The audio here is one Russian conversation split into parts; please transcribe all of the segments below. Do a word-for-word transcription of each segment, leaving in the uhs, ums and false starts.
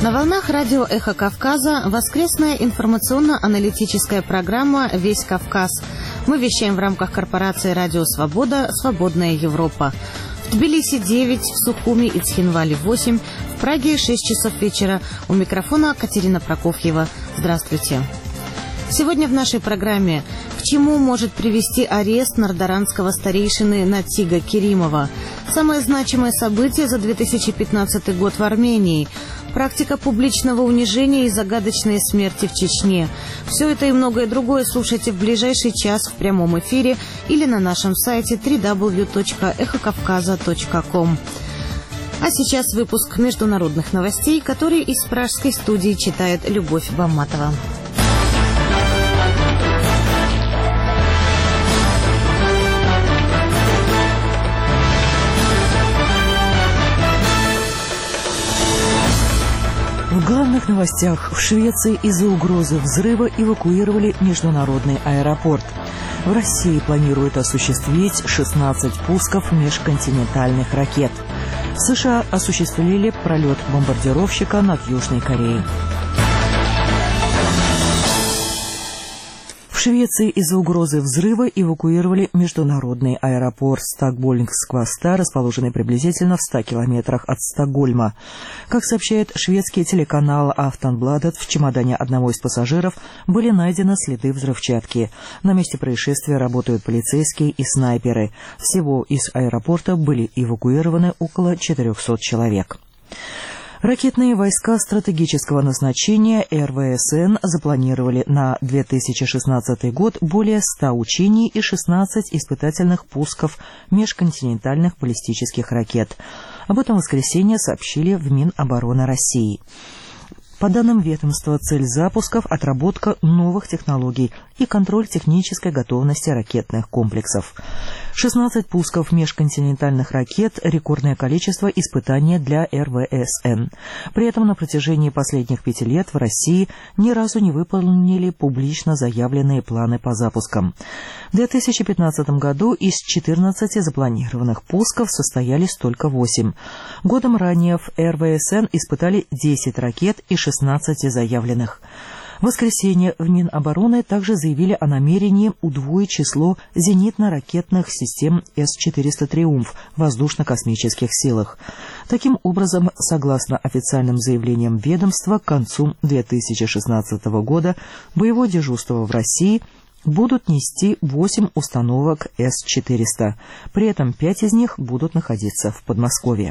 На волнах радио «Эхо Кавказа» воскресная информационно-аналитическая программа «Весь Кавказ». Мы вещаем в рамках корпорации «Радио Свобода. Свободная Европа». В Тбилиси девять, в Сухуми и Цхинвале восемь, в Праге шесть часов вечера. У микрофона Катерина Прокофьева. Здравствуйте. Сегодня в нашей программе: к чему может привести арест нордаранского старейшины Натига Керимова? Самое значимое событие за две тысячи пятнадцатый год в Армении. Практика публичного унижения и загадочные смерти в Чечне. Все это и многое другое слушайте в ближайший час в прямом эфире или на нашем сайте дабл ю дабл ю дабл ю точка эхо кавказа точка ком. А сейчас выпуск международных новостей, который из пражской студии читает Любовь Бамматова. В главных новостях: в Швеции из-за угрозы взрыва эвакуировали международный аэропорт. В России планируют осуществить шестнадцать пусков межконтинентальных ракет. В США осуществили пролет бомбардировщика над Южной Кореей. В Швеции из-за угрозы взрыва эвакуировали международный аэропорт Стокгольмского-Ста, расположенный приблизительно в ста километрах от Стокгольма. Как сообщает шведский телеканал Aftonbladet, в чемодане одного из пассажиров были найдены следы взрывчатки. На месте происшествия работают полицейские и снайперы. Всего из аэропорта были эвакуированы около четырехсот человек. Ракетные войска стратегического назначения эр вэ эс эн запланировали на две тысячи шестнадцатый год более ста учений и шестнадцать испытательных пусков межконтинентальных баллистических ракет. Об этом в воскресенье сообщили в Минобороны России. По данным ведомства, цель запусков – отработка новых технологий и контроль технической готовности ракетных комплексов. шестнадцать пусков межконтинентальных ракет – рекордное количество испытаний для эр вэ эс эн. При этом на протяжении последних пяти лет в России ни разу не выполнили публично заявленные планы по запускам. В две тысячи пятнадцатом году из четырнадцати запланированных пусков состоялись только восемь. Годом ранее в эр вэ эс эн испытали десять ракет и шестнадцать заявленных. В воскресенье в Минобороны также заявили о намерении удвоить число зенитно-ракетных систем эс четыреста «Триумф» в воздушно-космических силах. Таким образом, согласно официальным заявлениям ведомства, к концу две тысячи шестнадцатого года боевое дежурство в России будут нести восемь установок эс четыреста. При этом пять из них будут находиться в Подмосковье.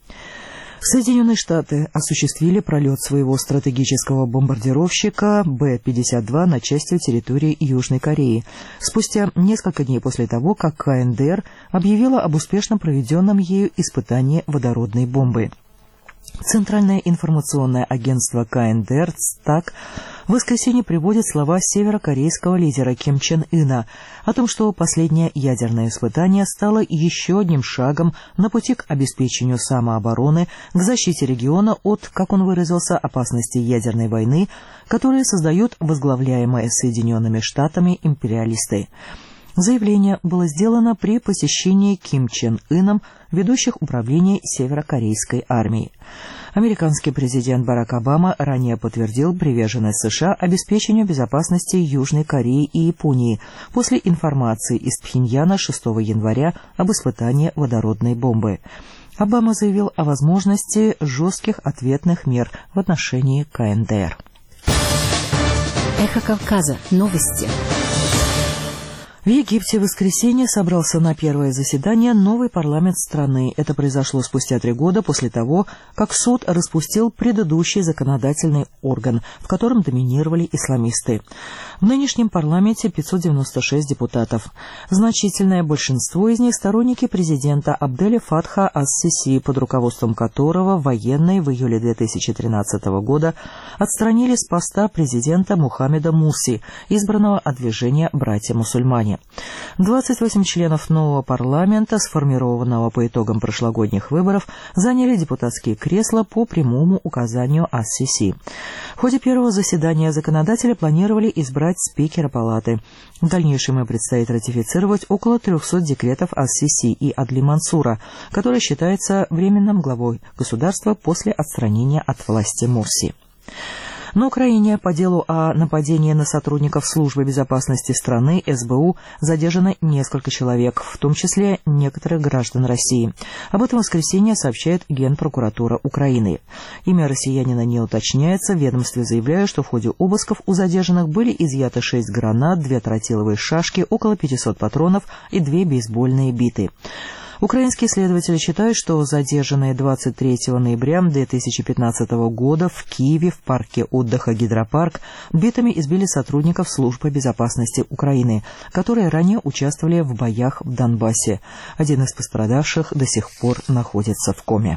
Соединенные Штаты осуществили пролет своего стратегического бомбардировщика бэ пятьдесят два над частью территории Южной Кореи, спустя несколько дней после того, как ка эн дэ эр объявила об успешно проведенном ею испытании водородной бомбы. Центральное информационное агентство ка эн дэ эр ЦТАК в воскресенье приводит слова северокорейского лидера Ким Чен Ына о том, что последнее ядерное испытание стало еще одним шагом на пути к обеспечению самообороны, к защите региона от, как он выразился, опасности ядерной войны, которые создают возглавляемые Соединенными Штатами империалисты. Заявление было сделано при посещении Ким Чен Ыном ведущих управлений северокорейской армии. Американский президент Барак Обама ранее подтвердил приверженность США обеспечению безопасности Южной Кореи и Японии после информации из Пхеньяна шестого января об испытании водородной бомбы. Обама заявил о возможности жестких ответных мер в отношении ка эн дэ эр. Эхо Кавказа. Новости. В Египте в воскресенье собрался на первое заседание новый парламент страны. Это произошло спустя три года после того, как суд распустил предыдущий законодательный орган, в котором доминировали исламисты. В нынешнем парламенте пятьсот девяносто шесть депутатов. Значительное большинство из них сторонники президента Абделя Фатха ас-Сиси, под руководством которого военные в июле две тысячи тринадцатого года отстранили с поста президента Мухаммеда Мурси, избранного от движения «Братья-мусульмане». стране. двадцать восемь членов нового парламента, сформированного по итогам прошлогодних выборов, заняли депутатские кресла по прямому указанию АС-Сиси. В ходе первого заседания законодатели планировали избрать спикера палаты. В дальнейшем им предстоит ратифицировать около трехсот декретов АС-Сиси и Адли Мансура, который считается временным главой государства после отстранения от власти Мурси. На Украине по делу о нападении на сотрудников Службы безопасности страны эс бэ у задержано несколько человек, в том числе некоторых граждан России. Об этом в воскресенье сообщает Генпрокуратура Украины. Имя россиянина не уточняется, в ведомстве заявляют, что в ходе обысков у задержанных были изъяты шесть гранат, две тротиловые шашки, около пятисот патронов и две бейсбольные биты. Украинские следователи считают, что задержанные двадцать третьего ноября две тысячи пятнадцатого года в Киеве в парке отдыха «Гидропарк» битами избили сотрудников Службы безопасности Украины, которые ранее участвовали в боях в Донбассе. Один из пострадавших до сих пор находится в коме.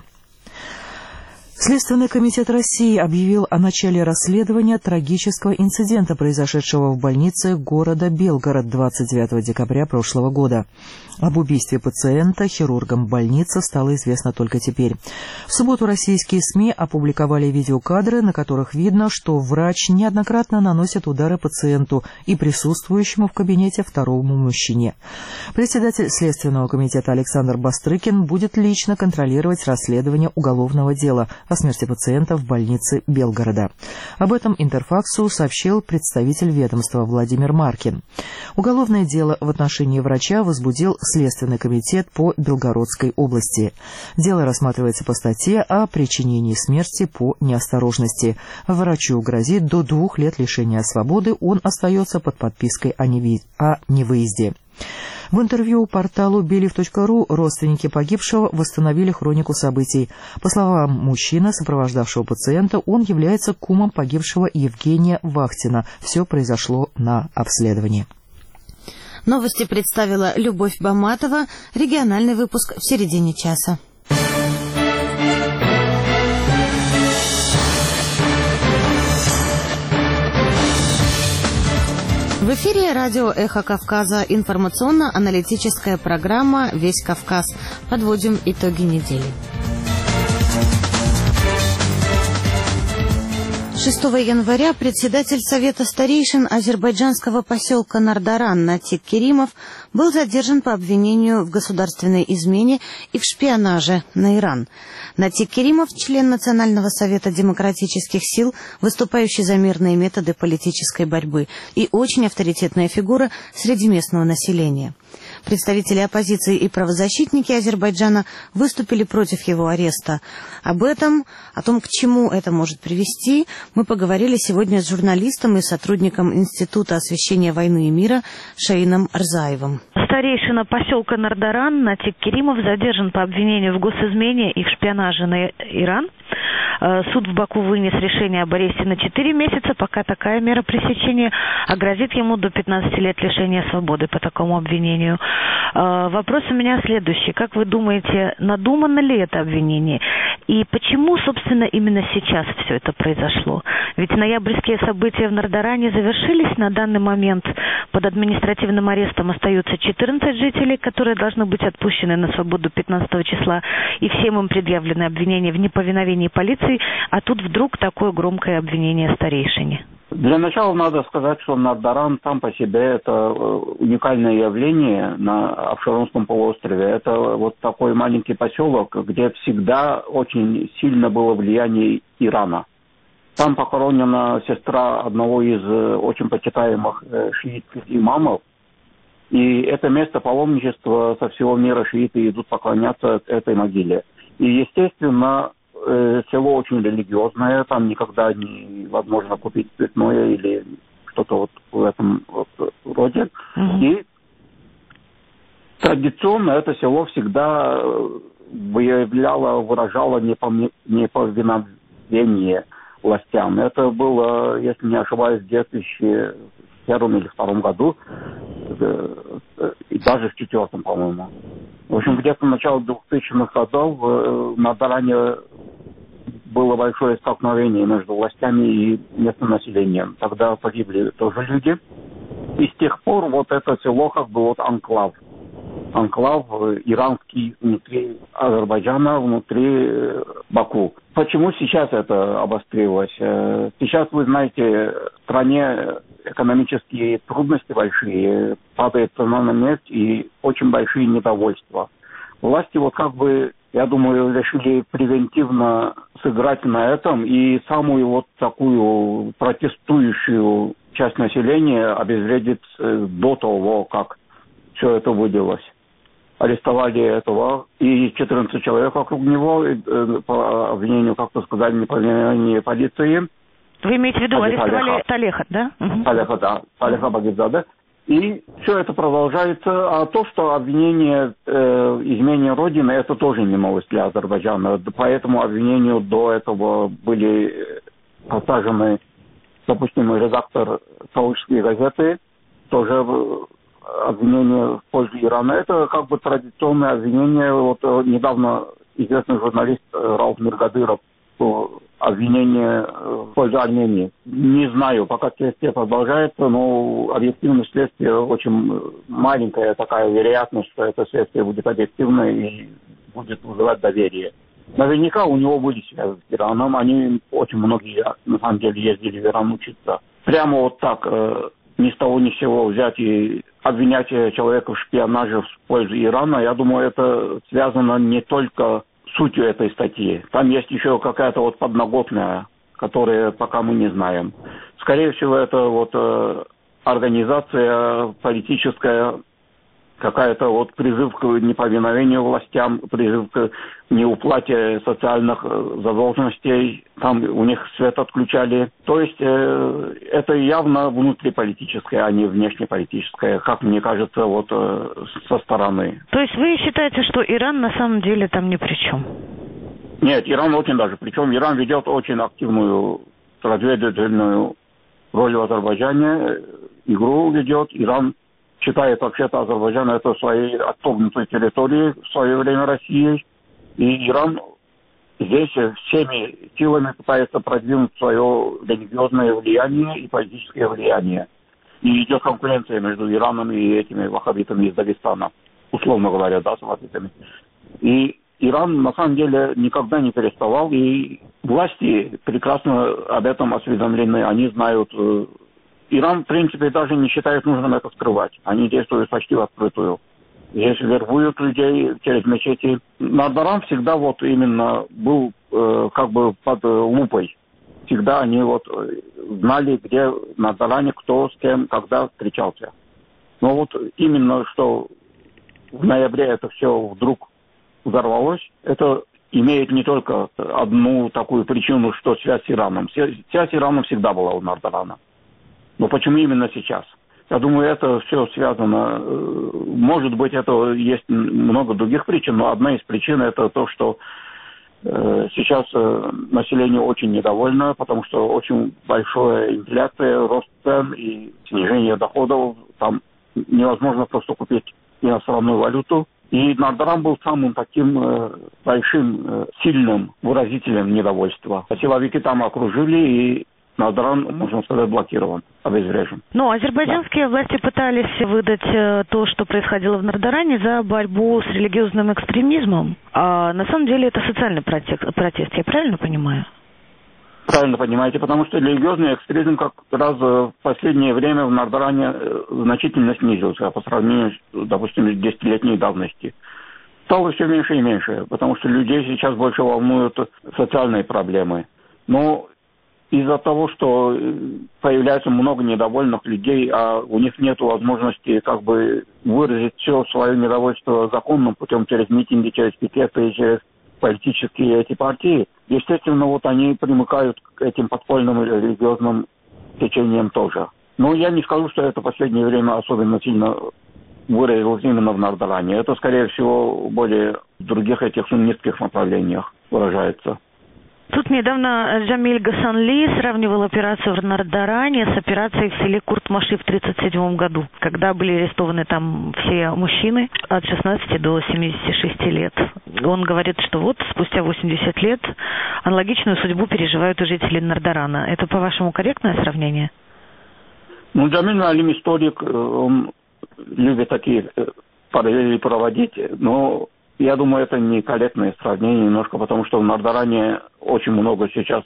Следственный комитет России объявил о начале расследования трагического инцидента, произошедшего в больнице города Белгород двадцать девятого декабря прошлого года. Об убийстве пациента хирургом больницы стало известно только теперь. В субботу российские СМИ опубликовали видеокадры, на которых видно, что врач неоднократно наносит удары пациенту и присутствующему в кабинете второму мужчине. Председатель Следственного комитета Александр Бастрыкин будет лично контролировать расследование уголовного дела о смерти пациента в больнице Белгорода. Об этом Интерфаксу сообщил представитель ведомства Владимир Маркин. Уголовное дело в отношении врача возбудил Следственный комитет по Белгородской области. Дело рассматривается по статье о причинении смерти по неосторожности. Врачу грозит до двух лет лишения свободы, он остается под подпиской о невыезде. В интервью порталу белив точка ру родственники погибшего восстановили хронику событий. По словам мужчины, сопровождавшего пациента, он является кумом погибшего Евгения Вахтина. Все произошло на обследовании. Новости представила Любовь Баматова. Региональный выпуск в середине часа. В эфире радио «Эхо Кавказа», информационно-аналитическая программа «Весь Кавказ». Подводим итоги недели. шестого января председатель Совета старейшин азербайджанского поселка Нардаран Натик Керимов был задержан по обвинению в государственной измене и в шпионаже на Иран. Натик Керимов – член Национального совета демократических сил, выступающий за мирные методы политической борьбы и очень авторитетная фигура среди местного населения. Представители оппозиции и правозащитники Азербайджана выступили против его ареста. Об этом, о том, к чему это может привести, мы поговорили сегодня с журналистом и сотрудником Института освещения войны и мира Шаином Рзаевым. Старейшина поселка Нардаран Натик Керимов задержан по обвинению в госизмене и в шпионаже на Иран. Суд в Баку вынес решение об аресте на четыре месяца, пока такая мера пресечения, а грозит ему до пятнадцати лет лишения свободы по такому обвинению. Вопрос у меня следующий. Как вы думаете, надумано ли это обвинение? И почему, собственно, именно сейчас все это произошло? Ведь ноябрьские события в Нардаране завершились. На данный момент под административным арестом остаются четырнадцать жителей, которые должны быть отпущены на свободу пятнадцатого числа, и всем им предъявлены обвинения в неповиновении полиции, а тут вдруг такое громкое обвинение старейшине. Для начала надо сказать, что Нардаран сам по себе это уникальное явление на Абшеронском полуострове. Это вот такой маленький поселок, где всегда очень сильно было влияние Ирана. Там похоронена сестра одного из очень почитаемых шиитских имамов. И это место паломничества со всего мира шииты идут поклоняться этой могиле. И, естественно, село очень религиозное, там никогда невозможно купить спиртное или что-то вот в этом вот роде. Mm-hmm. И традиционно это село всегда выявляло, выражало неповиновение властям. Это было, если не ошибаюсь, в две тысячи первом или втором году, и даже в четвертом, по-моему. В общем, где-то в начале двухтысячных годов в Нардаране было большое столкновение между властями и местным населением. Тогда погибли тоже люди. И с тех пор вот это село как бы вот анклав. Анклав иранский внутри Азербайджана, внутри Баку. Почему сейчас это обострилось? Сейчас, вы знаете, в стране экономические трудности большие, падает цена на нефть и очень большие недовольства. Власти вот как бы, я думаю, решили превентивно сыграть на этом и самую вот такую протестующую часть населения обезвредить до того, как все это вылилось. Арестовали этого и четырнадцать человек вокруг него по обвинению, как вы сказали, неповиновения полиции. Вы имеете в виду, арестовали Талеха, да? Талеха, да. Талеха Багирзаде. И все это продолжается. А то, что обвинение э, измене Родины, это тоже не новость для Азербайджана. По этому обвинению до этого были посажены, допустим, редактор «Калужской газеты», тоже обвинение в пользу Ирана. Это как бы традиционное обвинение. Вот недавно известный журналист Рауф Миргадыров обвинение в пользу Армении. Не знаю, пока следствие продолжается, но объективность следствия очень маленькая такая вероятность, что это следствие будет объективное и будет вызывать доверие. Наверняка у него были связи с Ираном, они очень многие на самом деле ездили в Иран учиться. Прямо вот так, ни с того ни с сего взять и обвинять человека в шпионаже в пользу Ирана, я думаю, это связано не только сутью этой статьи. Там есть еще какая-то вот подноготная, которую пока мы не знаем. Скорее всего, это вот э, организация политическая, какая-то вот призыв к неповиновению властям, призыв к неуплате социальных задолженностей. Там у них свет отключали. То есть э, это явно внутриполитическое, а не внешнеполитическое, как мне кажется, вот э, со стороны. То есть вы считаете, что Иран на самом деле там ни при чем? Нет, Иран очень даже. Причем Иран ведет очень активную разведывательную роль в Азербайджане. Игру ведет. Иран считает вообще-то Азербайджан это своей отторгнутой территорией в свое время России. И Иран здесь всеми силами пытается продвинуть свое религиозное влияние и политическое влияние. И идет конкуренция между Ираном и этими ваххабитами из Дагестана, условно говоря, да, с ваххабитами. И Иран на самом деле никогда не переставал, и власти прекрасно об этом осведомлены, они знают. Иран, в принципе, даже не считает нужным это скрывать. Они действуют почти в открытую. Здесь вербуют людей через мечети. Нардаран всегда вот именно был э, как бы под э, лупой. Всегда они вот знали, где на Нардаране кто с кем, когда встречался. Но вот именно что в ноябре это все вдруг взорвалось, это имеет не только одну такую причину, что связь с Ираном. Связь с Ираном всегда была у Нардарана. Но почему именно сейчас? Я думаю, это все связано, может быть, это есть много других причин, но одна из причин это то, что сейчас население очень недовольно, потому что очень большая инфляция, рост цен и снижение доходов, там невозможно просто купить иностранную валюту. И Нардаран был самым таким большим, сильным выразителем недовольства. Силовики там окружили, и Нардаран, можно сказать, блокирован, обезврежен. Но азербайджанские да. власти пытались выдать то, что происходило в Нардаране, за борьбу с религиозным экстремизмом. А на самом деле это социальный протест, протест, я правильно понимаю? Правильно понимаете, потому что религиозный экстремизм как раз в последнее время в Нардаране значительно снизился по сравнению, допустим, с десятилетней давности. Стало все меньше и меньше, потому что людей сейчас больше волнуют социальные проблемы. Но из-за того, что появляется много недовольных людей, а у них нет возможности как бы выразить все свое недовольство законным путем через митинги, через пикеты, через политические эти партии, естественно, вот они примыкают к этим подпольным религиозным течениям тоже. Но я не скажу, что это в последнее время особенно сильно выразилось именно в Нардаране. Это, скорее всего, более в других этих суннитских направлениях выражается. Тут недавно Джамиль Гасанли сравнивал операцию в Нардаране с операцией в селе Куртмаши в тридцать седьмом году, когда были арестованы там все мужчины от шестнадцати до семидесяти шести лет. Он говорит, что вот спустя восемьдесят лет аналогичную судьбу переживают и жители Нардарана. Это, по-вашему, корректное сравнение? Ну, Джамиль Алим историк, он любит такие параллели проводить, но я думаю, это некорректное сравнение немножко, потому что в Нардаране очень много сейчас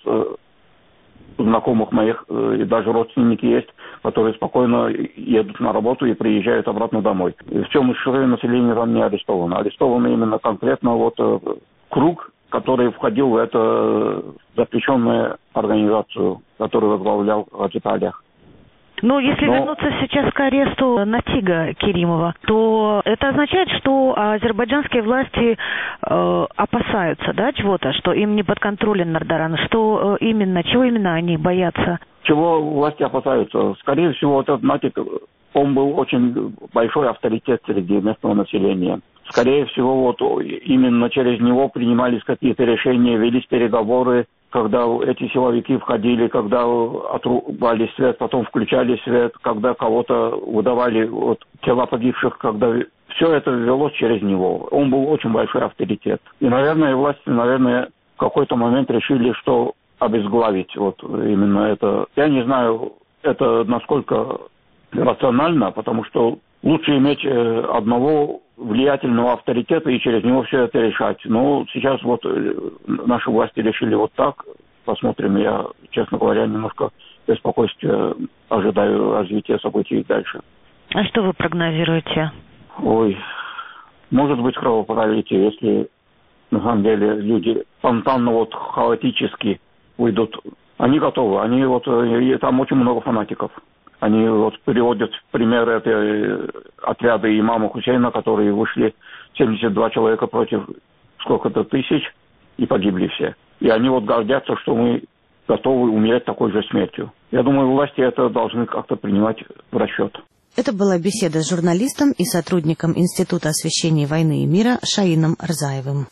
знакомых моих, и даже родственники есть, которые спокойно едут на работу и приезжают обратно домой. В чем большое население там не арестовано. Арестовано именно конкретно вот круг, который входил в эту запрещенную организацию, которую возглавлял Хаджи Алях. Ну, если Но... вернуться сейчас к аресту Натига Керимова, то это означает, что азербайджанские власти э, опасаются, да, чего-то, что им не подконтролен Нардаран, что э, именно, чего именно они боятся? Чего власти опасаются? Скорее всего, вот этот Натиг, он был очень большой авторитет среди местного населения. Скорее всего, вот именно через него принимались какие-то решения, велись переговоры, когда эти силовики входили, когда отрубали свет, потом включали свет, когда кого-то выдавали вот, тела погибших, когда все это велось через него. Он был очень большой авторитет. И, наверное, власти, наверное, в какой-то момент решили, что обезглавить вот именно это. Я не знаю, это насколько рационально, потому что лучше иметь одного влиятельного авторитета и через него все это решать. Но сейчас вот наши власти решили вот так. Посмотрим. Я, честно говоря, немножко беспокойствия ожидаю развития событий дальше. А что вы прогнозируете? Ой, может быть кровопролитие, если на самом деле люди спонтанно, вот хаотически уйдут. Они готовы. Они вот, там очень много фанатиков. Они вот приводят в пример этой отряда имама Хусейна, которые вышли семьдесят два человека против сколько-то тысяч и погибли все. И они вот гордятся, что мы готовы умереть такой же смертью. Я думаю, власти это должны как-то принимать в расчет. Это была беседа с журналистом и сотрудником Института освещения войны и мира Шаином Рзаевым.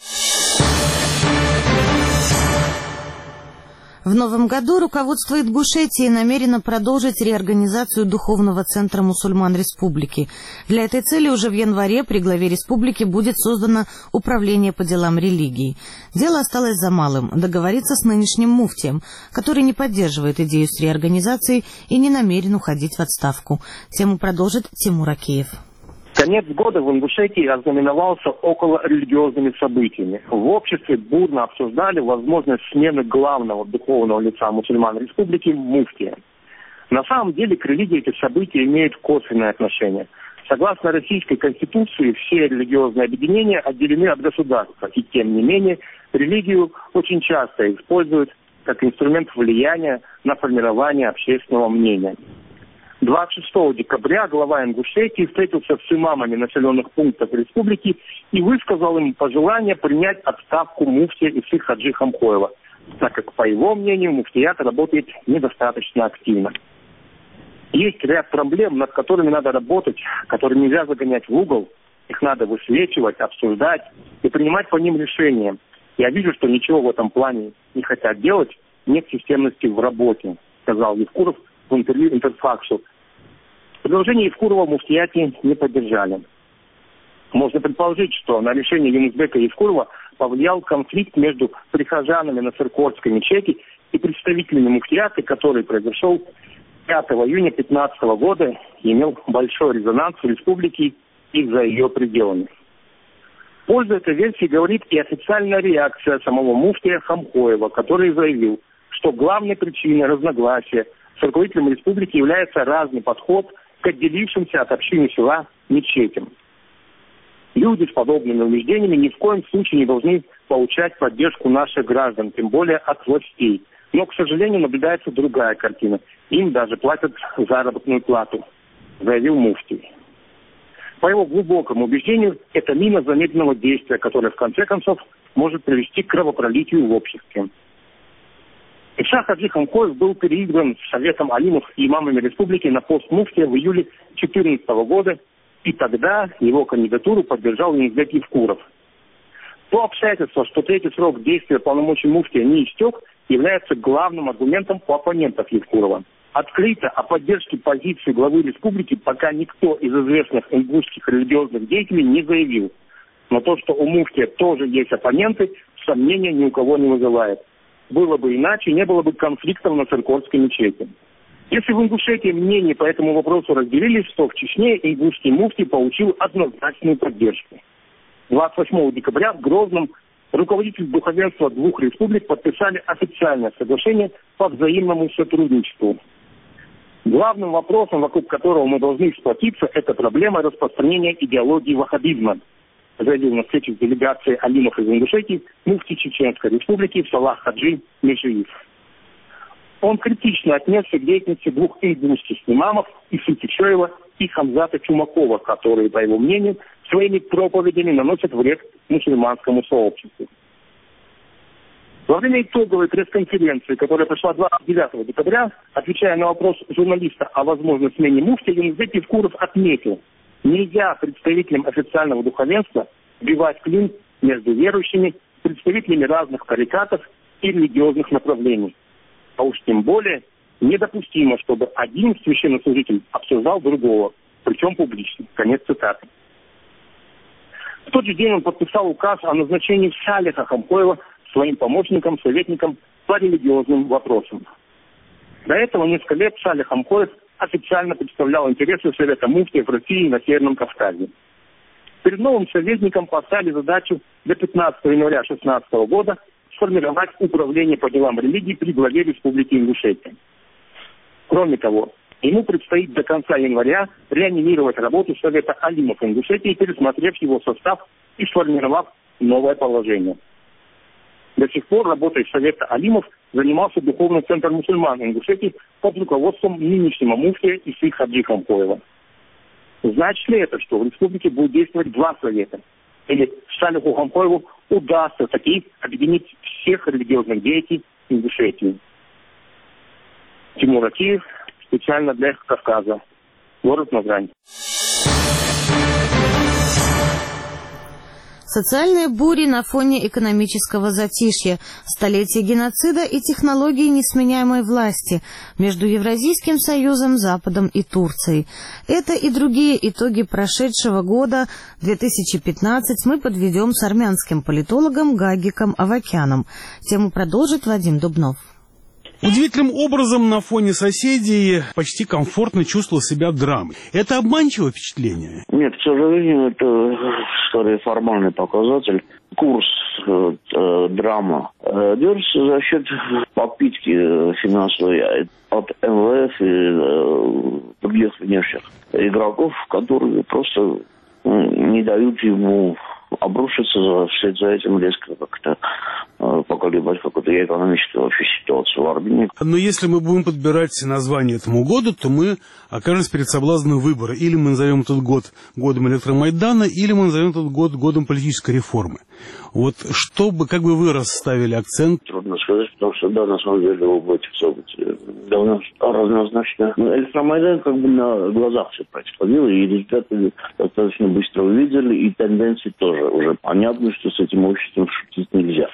В новом году руководство Ингушетии намерено продолжить реорганизацию Духовного центра мусульман республики. Для этой цели уже в январе при главе республики будет создано управление по делам религии. Дело осталось за малым – договориться с нынешним муфтием, который не поддерживает идею с реорганизацией и не намерен уходить в отставку. Тему продолжит Тимур Акеев. Конец года в Ингушетии ознаменовался околорелигиозными событиями. В обществе бурно обсуждали возможность смены главного духовного лица мусульман республики муфтия. На самом деле к религии эти события имеют косвенное отношение. Согласно Российской Конституции, все религиозные объединения отделены от государства. И тем не менее, религию очень часто используют как инструмент влияния на формирование общественного мнения. двадцать шестого декабря глава Ингушетии встретился с имамами населенных пунктов республики и высказал им пожелание принять отставку муфтия Иссы Хаджи Хамхоева, так как, по его мнению, муфтият работает недостаточно активно. Есть ряд проблем, над которыми надо работать, которые нельзя загонять в угол, их надо высвечивать, обсуждать и принимать по ним решения. Я вижу, что ничего в этом плане не хотят делать, нет системности в работе, сказал Евкуров в интервью Интерфаксу. Предложение Евкурова муфтияти не поддержали. Можно предположить, что на решение Юнусбека Евкурова повлиял конфликт между прихожанами на Циркорской мечети и представителями муфтияты, который произошел пятого июня две тысячи пятнадцатого года и имел большой резонанс в республике и за ее пределами. В пользу этой версии говорит и официальная реакция самого муфтия Хамхоева, который заявил, что главной причиной разногласия с руководителем республики является разный подход к отделившимся от общины села мечетям. Люди с подобными убеждениями ни в коем случае не должны получать поддержку наших граждан, тем более от властей. Но, к сожалению, наблюдается другая картина. Им даже платят заработную плату, заявил муфтий. По его глубокому убеждению, это мина замедленного действия, которая в конце концов может привести к кровопролитию в обществе. Исса Хаджи Хамхоев был переизбран Советом алимов и имамами республики на пост муфтия в июле две тысячи четырнадцатого года, и тогда его кандидатуру поддержал Юнусбек Евкуров. То обстоятельство, что третий срок действия полномочий муфтия не истек, является главным аргументом у оппонентов Евкурова. Открыто о поддержке позиции главы республики пока никто из известных ингушских религиозных деятелей не заявил. Но то, что у муфтия тоже есть оппоненты, сомнения ни у кого не вызывает. Было бы иначе, не было бы конфликтов на Циркорской мечети. Если в Ингушетии мнения по этому вопросу разделились, то в Чечне ингушский муфти получил однозначную поддержку. двадцать восьмого декабря в Грозном руководители духовенства двух республик подписали официальное соглашение по взаимному сотрудничеству. Главным вопросом, вокруг которого мы должны сплотиться, это проблема распространения идеологии ваххабизма, заявил на встрече с делегацией алимов из Ингушетии муфти Чеченской республики Салах Хаджи Межиев. Он критично отнесся к деятельности двух ингушских имамов Исуки Чоева и Хамзата Чумакова, которые, по его мнению, своими проповедями наносят вред мусульманскому сообществу. Во время итоговой пресс-конференции, которая прошла двадцать девятого декабря, отвечая на вопрос журналиста о возможной смене муфтия, Юнусбек Евкуров отметил: нельзя представителям официального духовенства вбивать клин между верующими, представителями разных тарикатов и религиозных направлений. А уж тем более недопустимо, чтобы один священнослужитель обсуждал другого, причем публично. Конец цитаты. В тот же день он подписал указ о назначении Салиха Хамкоева своим помощником, советником по религиозным вопросам. До этого несколько лет Салих Хамкоев официально представлял интересы Совета муфтиев России и на Северном Кавказе. Перед новым советником поставили задачу до пятнадцатого января две тысячи шестнадцатого года сформировать управление по делам религии при главе Республики Ингушетия. Кроме того, ему предстоит до конца января реанимировать работу Совета алимов Ингушетии, пересмотрев его состав и сформировав новое положение. До сих пор работой Совета алимов занимался Духовный центр мусульман Ингушетии под руководством нынешнего муфтия Исык Хаджи Хамкоева. Значит ли это, что в республике будет действовать два совета? Или Салиху Хамкоеву удастся таки объединить всех религиозных деятелей Ингушетии? Тимур Акиев, специально для Кавказа, город Назрань. Социальные бури на фоне экономического затишья, столетия геноцида и технологии несменяемой власти между Евразийским союзом, Западом и Турцией. Это и другие итоги прошедшего года две тысячи пятнадцать мы подведем с армянским политологом Гагиком Авакяном. Тему продолжит Вадим Дубнов. Удивительным образом на фоне соседей почти комфортно чувствовал себя драмой. Это обманчивое впечатление? Нет, к сожалению, это скорее формальный показатель. Курс э, э, драма э, держится за счет подпитки э, финансовой от эм вэ эф и э, других внешних игроков, которые просто э, не дают ему обрушиться вслед за этим резко как-то э, поколебать какую-то экономическую вообще ситуацию в Армении. Но если мы будем подбирать название этому году, то мы окажемся перед соблазном выбора. Или мы назовем этот год годом электромайдана, или мы назовем этот год годом политической реформы. Вот что бы, как бы вы расставили акцент? Трудно сказать, потому что, да, на самом деле, оба этих события довольно разнозначно. Электромайдан как бы на глазах все происходило, и результаты достаточно быстро увидели, и тенденции тоже уже понятно, что с этим обществом шутить нельзя.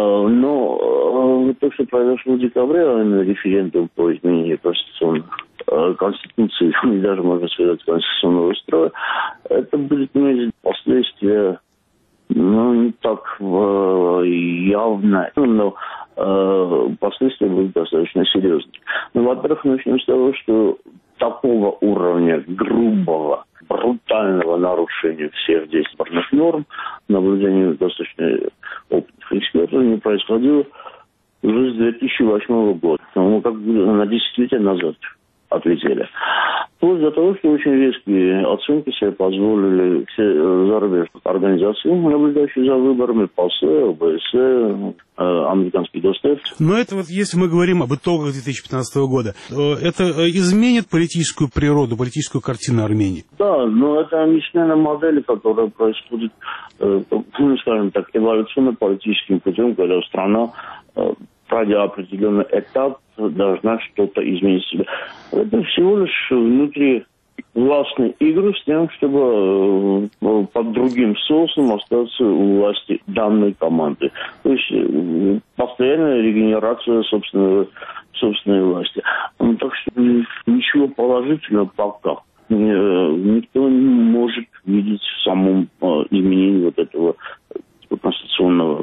Но то, что произошло в декабре, референдум по изменению конституционных конституции, и даже, можно сказать, конституционного строя, это будет иметь последствия, ну, не так э, явно, но э, последствия будут достаточно серьезные. Ну, во-первых, начнем с того, что такого уровня грубого, брутального нарушения всех действительных норм, наблюдению достаточно опытных экспертов, не происходило уже с две тысячи восьмого года. Ну, как бы на десятилетия назад отлетели. Вплоть до того, что очень резкие оценки себе позволили все зарубежные организации, наблюдающие за выборами, ПАСЕ, ОБСЕ, американский Госдеп. Но это вот, если мы говорим об итогах две тысячи пятнадцатого года, это изменит политическую природу, политическую картину Армении? Да, но это не смена модели, которая происходит, ну, скажем так, эволюционно-политическим путем, когда страна, пройдя определенный этап, должна что-то изменить себя. Это всего лишь внутри властные игры с тем, чтобы э, под другим соусом остаться у власти данной команды. То есть э, постоянная регенерация собственной, собственной власти. Ну, так что ничего положительного пока э, никто не может видеть в самом э, изменении вот этого конституционного порядка.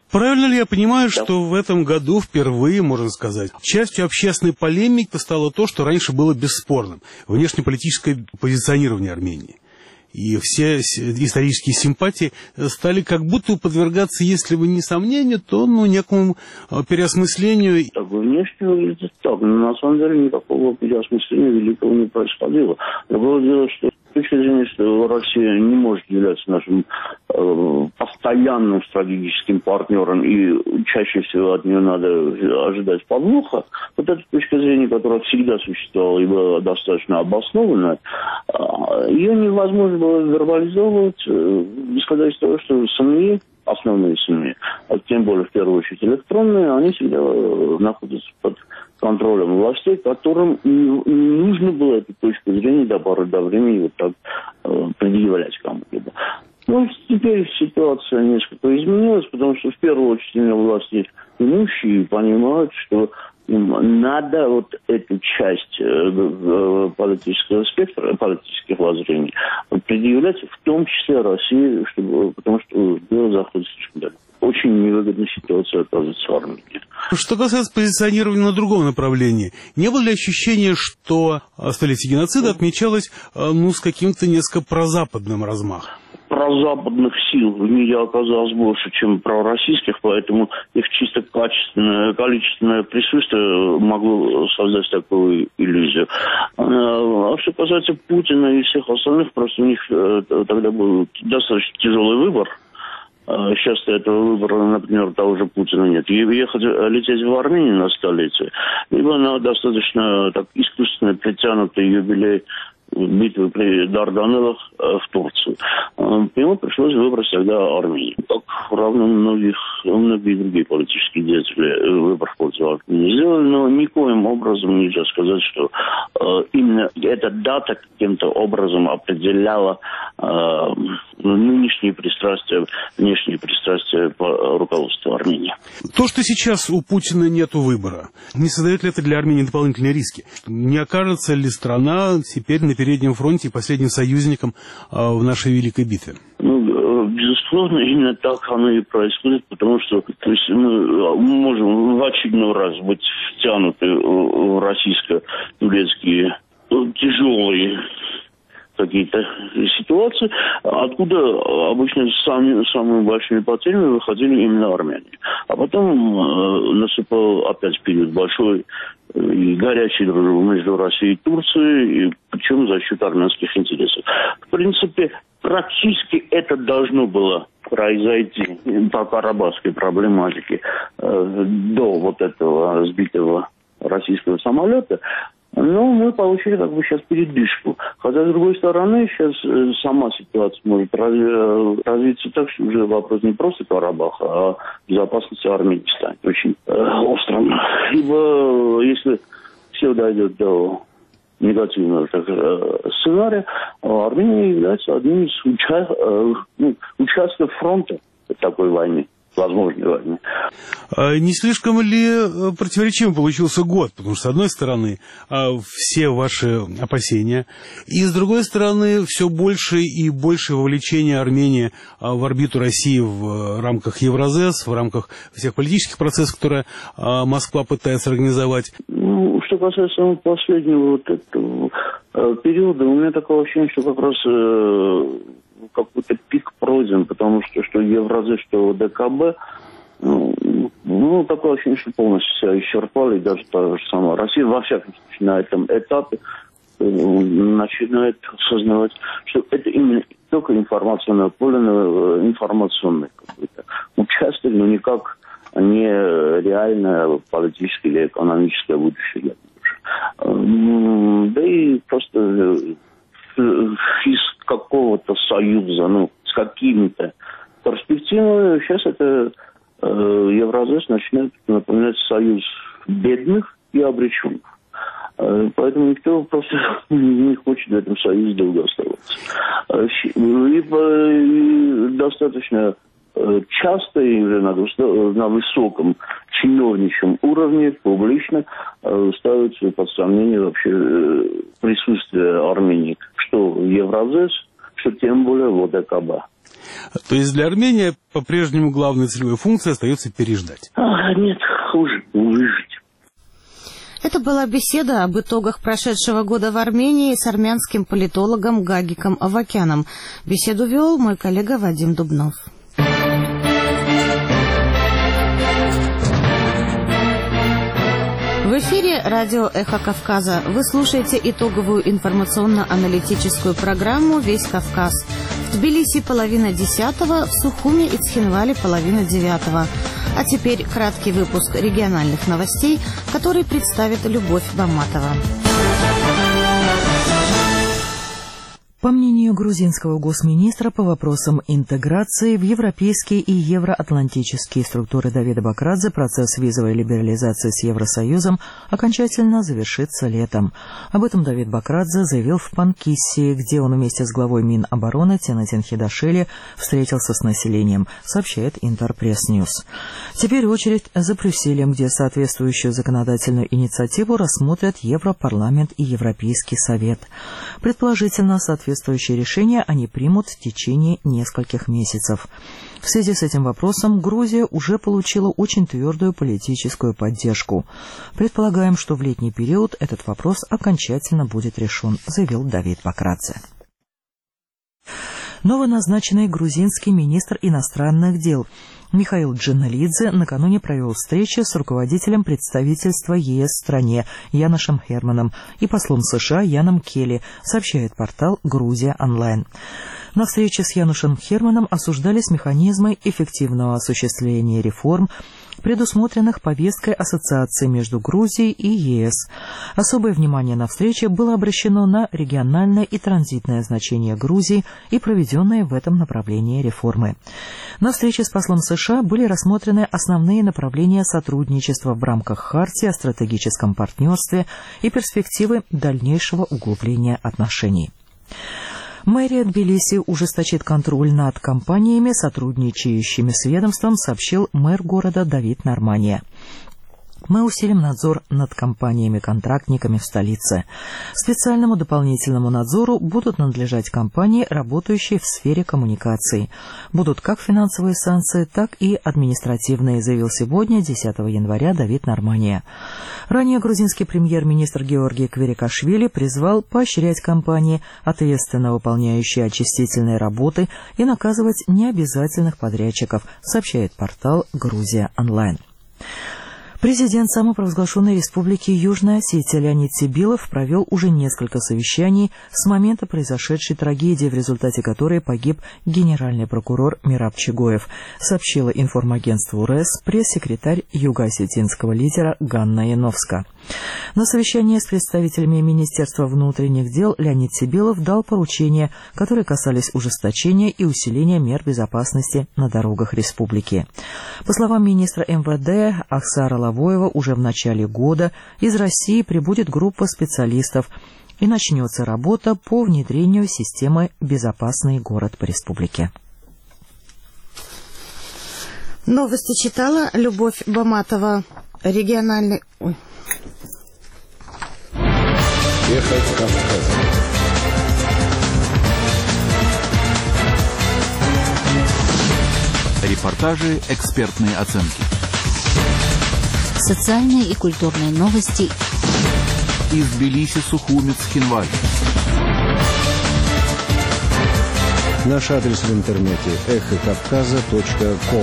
Правильно ли я понимаю, да. что в этом году впервые, можно сказать, частью общественной полемики стало то, что раньше было бесспорным – внешнеполитическое позиционирование Армении? И все исторические симпатии стали как будто подвергаться, если бы не сомнению, то ну, некому переосмыслению. Так, внешне выглядит так, но на самом деле никакого переосмысления великого не происходило. Другое дело, что с точки зрения, что Россия не может являться нашим э, постоянным стратегическим партнером, и чаще всего от нее надо ожидать подвоха, вот эта точка зрения, которая всегда существовала и была достаточно обоснованная, э, ее невозможно было вербализовывать, э, исходя из того, что СМИ, основные СМИ, а тем более в первую очередь электронные, они всегда э, находятся под контролем властей, которым не, не нужно было эту точку зрения до поры до времени вот так э, предъявлять кому-либо. Ну, теперь ситуация несколько изменилась, потому что в первую очередь власти имущие понимают, что им надо вот эту часть э, политического спектра, политических воззрений предъявлять, в том числе России, чтобы, потому что дело заходит слишком далеко. Очень невыгодная ситуация оказывается в Армении. Что касается позиционирования на другом направлении, не было ли ощущения, что столетие геноцида отмечалось ну, с каким-то несколько прозападным размахом? Прозападных сил в мире оказалось больше, чем пророссийских, поэтому их чисто качественное, количественное присутствие могло создать такую иллюзию. А что касается Путина и всех остальных, просто у них тогда был достаточно тяжелый выбор. Сейчас этого выбора, например, того же Путина нет. Ехать, лететь в Армению на столетие, либо на достаточно так искусственно притянутый юбилей битвы при Дарданеллах в Турции. Ему пришлось выбрать тогда Армению. Как равно многих, многие другие политические деятели выбор в пользу Армении сделали, но никоим образом нельзя сказать, что э, именно эта дата каким-то образом определяла э, нынешние пристрастия, внешние пристрастия по руководству Армении. То, что сейчас у Путина нет выбора, не создает ли это для Армении дополнительные риски? Не окажется ли страна теперь на переднем фронте и последним союзником а, в нашей великой битве? Ну, безусловно, именно так оно и происходит, потому что то есть, мы можем в очередной раз быть втянуты в российско-турецкие тяжелые какие-то ситуации, откуда обычно сами, самыми большими потерями выходили именно армяне. А потом э, наступал опять период большой и горячей дружбы между Россией и Турцией, и причем за счет армянских интересов. В принципе, практически это должно было произойти по карабахской проблематике э, до вот этого сбитого российского самолета. Но мы получили как бы сейчас передышку. Хотя, с другой стороны, сейчас э, сама ситуация может разви- развиться так, что уже вопрос не просто Карабаха, а безопасности Армении станет очень э, острым. Ибо если все дойдет до негативного так, э, сценария, Армения является одним из уча- э, ну, участков фронта такой войны. Возможной войны. Не слишком ли противоречивым получился год? Потому что, с одной стороны, все ваши опасения, и, с другой стороны, все больше и больше вовлечения Армении в орбиту России в рамках Евразес, в рамках всех политических процессов, которые Москва пытается организовать. Ну, что касается самого последнего вот этого периода, у меня такое ощущение, что как раз какой-то пик пройден, потому что что Евразес, что ДКБ, ну, ну, такое ощущение, что полностью себя исчерпали, и даже та же самая Россия, во всяком случае, на этом этапе начинает осознавать, что это именно только информационное поле, информационный какой-то участок, но никак не реальное политическое или экономическое будущее. Да и просто из какого-то союза, ну, с какими-то перспективами, сейчас это э, Евразес начинает напоминать союз бедных и обреченных. Э, поэтому никто просто не хочет в этом союзе долго оставаться. Э, либо и достаточно э, часто и уже на, на высоком чиновничьем уровне публично э, ставится под сомнение вообще э, присутствие Армении, что в Евразес, что тем более в ОДКБ. То есть для Армении по-прежнему главной целевой функцией остается переждать. А, нет, хуже выжить. Это была беседа об итогах прошедшего года в Армении с армянским политологом Гагиком Авакяном. Беседу вел мой коллега Вадим Дубнов. В эфире радио «Эхо Кавказа». Вы слушаете итоговую информационно-аналитическую программу «Весь Кавказ». В Тбилиси половина десятого, в Сухуми и Цхинвале половина девятого. А теперь краткий выпуск региональных новостей, который представит Любовь Баматова. По мнению грузинского госминистра по вопросам интеграции в европейские и евроатлантические структуры Давида Бакрадзе, процесс визовой либерализации с Евросоюзом окончательно завершится летом. Об этом Давид Бакрадзе заявил в Панкиссе, где он вместе с главой Минобороны Тинатин Хидашвили встретился с населением, сообщает Интерпресс-Ньюс. Теперь очередь за Брюсселем, где соответствующую законодательную инициативу рассмотрят Европарламент и Европейский совет. Предположительно, соответствующие решения они примут в течение нескольких месяцев. В связи с этим вопросом Грузия уже получила очень твердую политическую поддержку. Предполагаем, что в летний период этот вопрос окончательно будет решен, заявил Давид Бакрадзе. Новоназначенный грузинский министр иностранных дел Михаил Джаналидзе накануне провел встречу с руководителем представительства ЕС в стране Яношем Херманом и послом США Яном Келли, сообщает портал «Грузия онлайн». На встрече с Яношем Херманом обсуждались механизмы эффективного осуществления реформ, предусмотренных повесткой ассоциации между Грузией и ЕС. Особое внимание на встрече было обращено на региональное и транзитное значение Грузии и проведенные в этом направлении реформы. На встрече с послом США были рассмотрены основные направления сотрудничества в рамках Хартии о стратегическом партнерстве и перспективы дальнейшего углубления отношений. Мэрия Тбилиси ужесточит контроль над компаниями, сотрудничающими с ведомством, сообщил мэр города Давид Нормания. Мы усилим надзор над компаниями-контрактниками в столице. Специальному дополнительному надзору будут надлежать компании, работающие в сфере коммуникаций. Будут как финансовые санкции, так и административные, заявил сегодня, десятого января, Давид Нормания. Ранее грузинский премьер-министр Георгий Кверикашвили призвал поощрять компании, ответственно выполняющие очистительные работы, и наказывать необязательных подрядчиков, сообщает портал «Грузия онлайн». Президент самопровозглашенной республики Южная Осетия Леонид Сибилов провел уже несколько совещаний с момента произошедшей трагедии, в результате которой погиб генеральный прокурор Мираб Чегоев, сообщила информагентству РЭС пресс-секретарь юго-осетинского лидера Ганна Яновска. На совещании с представителями Министерства внутренних дел Леонид Сибилов дал поручения, которые касались ужесточения и усиления мер безопасности на дорогах республики. По словам министра эм вэ дэ Ахсара Лавоева, уже в начале года из России прибудет группа специалистов и начнется работа по внедрению системы «Безопасный город» по республике. Новости читала Любовь Баматова. Региональный... Ой. Ехать Кавказ. Репортажи, экспертные оценки. Социальные и культурные новости. Из Тбилиси, Сухуми, Цхинваль. Наш адрес в интернете эхо кавказа точка ком.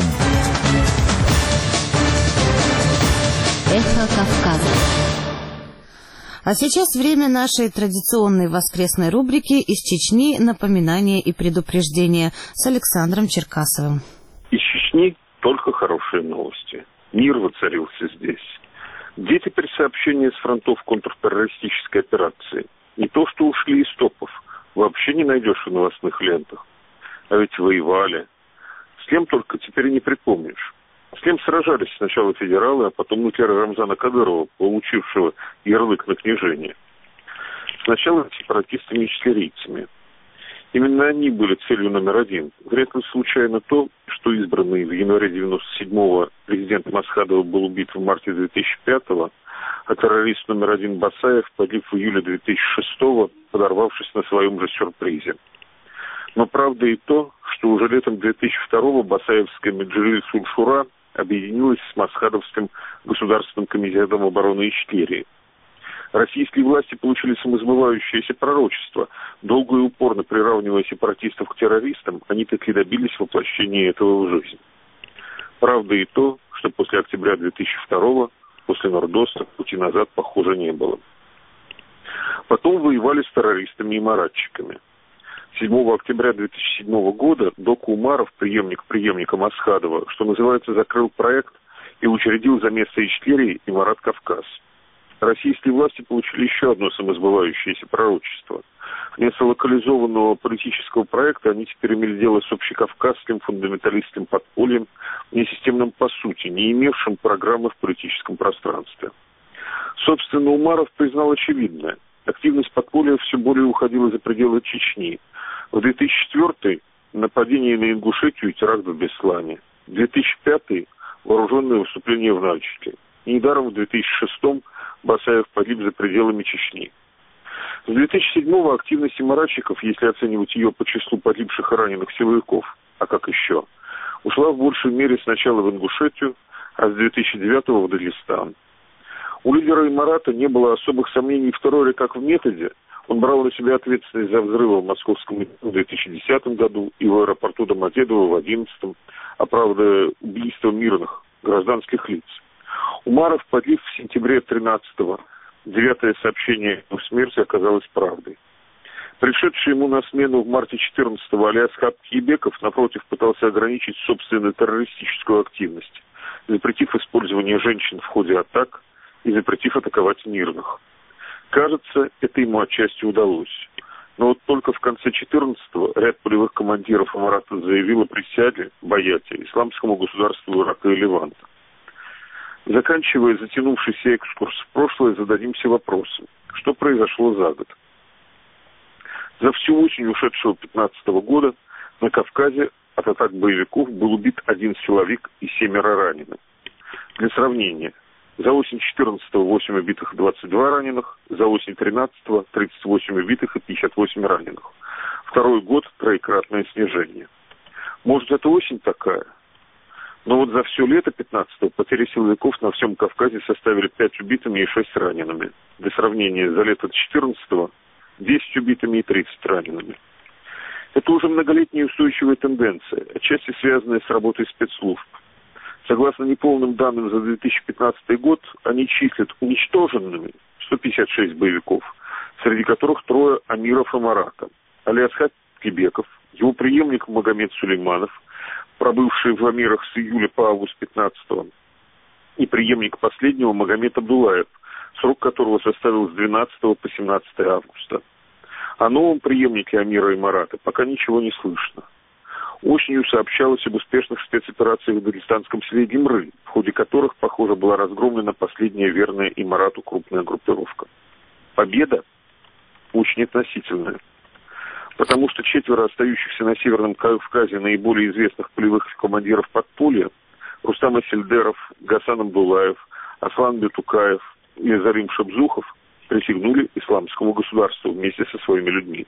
Эхо Кавказа. А сейчас время нашей традиционной воскресной рубрики «Из Чечни. Напоминания и предупреждения» с Александром Черкасовым. Из Чечни только хорошие новости. Мир воцарился здесь. Где теперь сообщения с фронтов контртеррористической операции? Не то, что ушли из топов. Вообще не найдешь в новостных лентах. А ведь воевали. С кем только теперь не припомнишь. С кем сражались сначала федералы, а потом нукеры Рамзана Кадырова, получившего ярлык на княжение. Сначала сепаратистами-чилирийцами. Именно они были целью номер один. Вряд ли случайно то, что избранный в январе девяносто седьмого президент Масхадов был убит в марте две тысячи пятого, а террорист номер один Басаев погиб в июле две тысячи шестого, подорвавшись на своем же сюрпризе. Но правда и то, что уже летом две тысячи второго Басаевская Меджлис-уль-Шура объединилась с Масхадовским государственным комитетом обороны Ичкерии. Российские власти получили самосбывающееся пророчество. Долго и упорно приравнивая сепаратистов к террористам, они таки добились воплощения этого в жизнь. Правда и то, что после октября две тысячи второго, после Нордоста, пути назад, похоже, не было. Потом воевали с террористами и маратчиками. седьмого октября две тысячи седьмого года Дока Умаров, преемник преемника Масхадова, что называется, закрыл проект и учредил за место Ичкерии Имарат Кавказ. Российские власти получили еще одно самосбывающееся пророчество. Вместо локализованного политического проекта они теперь имели дело с общекавказским фундаменталистским подпольем, несистемным по сути, не имевшим программы в политическом пространстве. Собственно, Умаров признал очевидное. Активность подполья все более уходила за пределы Чечни. В две тысячи четвёртый нападение на Ингушетию и теракт в Беслане. В две тысячи пятый вооруженное выступление в Нальчике. Недаром в две тысячи шестом Басаев погиб за пределами Чечни. С две тысячи седьмого активность имаратчиков, если оценивать ее по числу погибших и раненых силовиков, а как еще, ушла в большей мере сначала в Ингушетию, а с две тысячи девятого в Дагестан. У лидера Имарата не было особых сомнений в терроре как в методе. Он брал на себя ответственность за взрывы в московском метро в две тысячи десятом году и в аэропорту Домодедово в две тысячи одиннадцатом, а правда убийство мирных гражданских лиц. Умаров погиб в сентябре тринадцатого. Девятое сообщение о смерти оказалось правдой. Пришедший ему на смену в марте четырнадцатого Алиасхаб Кибеков, напротив, пытался ограничить собственную террористическую активность, запретив использование женщин в ходе атак и запретив атаковать мирных. Кажется, это ему отчасти удалось. Но вот только в конце четырнадцатого ряд полевых командиров Имарата заявил о присяге Баяте исламскому государству Ирака и Леванта. Заканчивая затянувшийся экскурс в прошлое, зададимся вопросом, что произошло за год. За всю осень ушедшего пятнадцатого года на Кавказе от атак боевиков был убит один силовик и семеро ранены. Для сравнения, за осень четырнадцатого восемь убитых и двадцать два раненых, за осень тринадцатого тридцать восемь убитых и пятьдесят восемь раненых. Второй год троекратное снижение. Может, это осень такая? Но вот за все лето пятнадцатого потери силовиков на всем Кавказе составили пять убитыми и шесть ранеными. Для сравнения, за лето четырнадцатого десять убитыми и тридцать ранеными. Это уже многолетняя устойчивая тенденция, отчасти связанная с работой спецслужб. Согласно неполным данным за две тысячи пятнадцатый год, они числят уничтоженными сто пятьдесят шесть боевиков, среди которых трое амиров Имарата. Алиасхаб Кибеков, его преемник Магомед Сулейманов, пробывший в Амирах с июля по август пятнадцатого, и преемник последнего Магомед Абдулаев, срок которого составил с двенадцатого по семнадцатое августа. О новом преемнике Амира Имарата пока ничего не слышно. Осенью сообщалось об успешных спецоперациях в дагестанском селе Гимры, в ходе которых, похоже, была разгромлена последняя верная Имарату крупная группировка. Победа очень относительная, потому что четверо остающихся на Северном Кавказе наиболее известных полевых командиров подполья Рустам Асельдеров, Гасан Абдулаев, Аслан Бетукаев и Зарим Шабзухов присягнули исламскому государству вместе со своими людьми.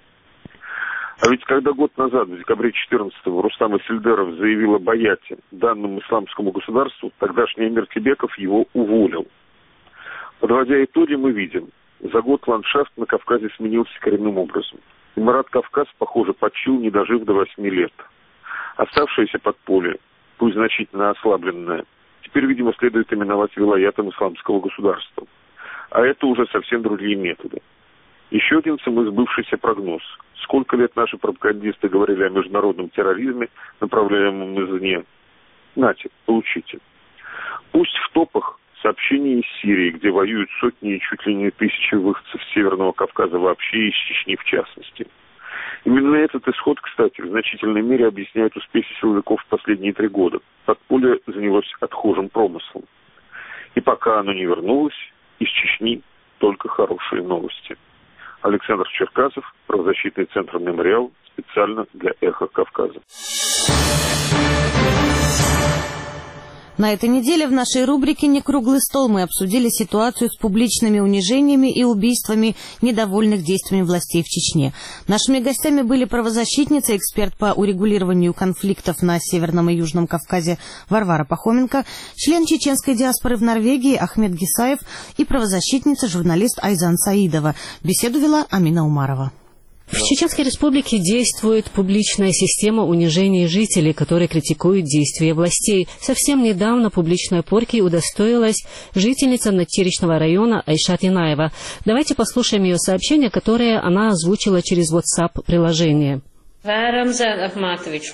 А ведь когда год назад, в декабре четырнадцатого, Рустам Асельдеров заявил о Баяте, данному исламскому государству, тогдашний эмир Кибеков его уволил. Подводя итоги, мы видим, за год ландшафт на Кавказе сменился коренным образом. Имарат Кавказ, похоже, почил, не дожив до восьми лет. Оставшееся подполье, пусть значительно ослабленное, теперь, видимо, следует именовать вилаятом исламского государства. А это уже совсем другие методы. Еще один самосбывшийся прогноз. Сколько лет наши пропагандисты говорили о международном терроризме, направляемом извне. Нате, получите. Пусть в топах сообщения из Сирии, где воюют сотни и чуть ли не тысячи выходцев с Северного Кавказа вообще и из Чечни в частности. Именно этот исход, кстати, в значительной мере объясняет успехи силовиков в последние три года. Подполье занялось отхожим промыслом. И пока оно не вернулось, из Чечни только хорошие новости. Александр Черкасов, правозащитный центр «Мемориал», специально для «Эхо Кавказа». На этой неделе в нашей рубрике «Не круглый стол» мы обсудили ситуацию с публичными унижениями и убийствами недовольных действиями властей в Чечне. Нашими гостями были правозащитница, эксперт по урегулированию конфликтов на Северном и Южном Кавказе Варвара Пахоменко, член чеченской диаспоры в Норвегии Ахмед Гисаев и правозащитница, журналист Айзан Саидова. Беседу вела Амина Умарова. В Чеченской Республике действует публичная система унижения жителей, которые критикуют действия властей. Совсем недавно публичной порки удостоилась жительница Надтеречного района Айшат Инаева. Давайте послушаем ее сообщение, которое она озвучила через WhatsApp-приложение. Рамзан Ахматович,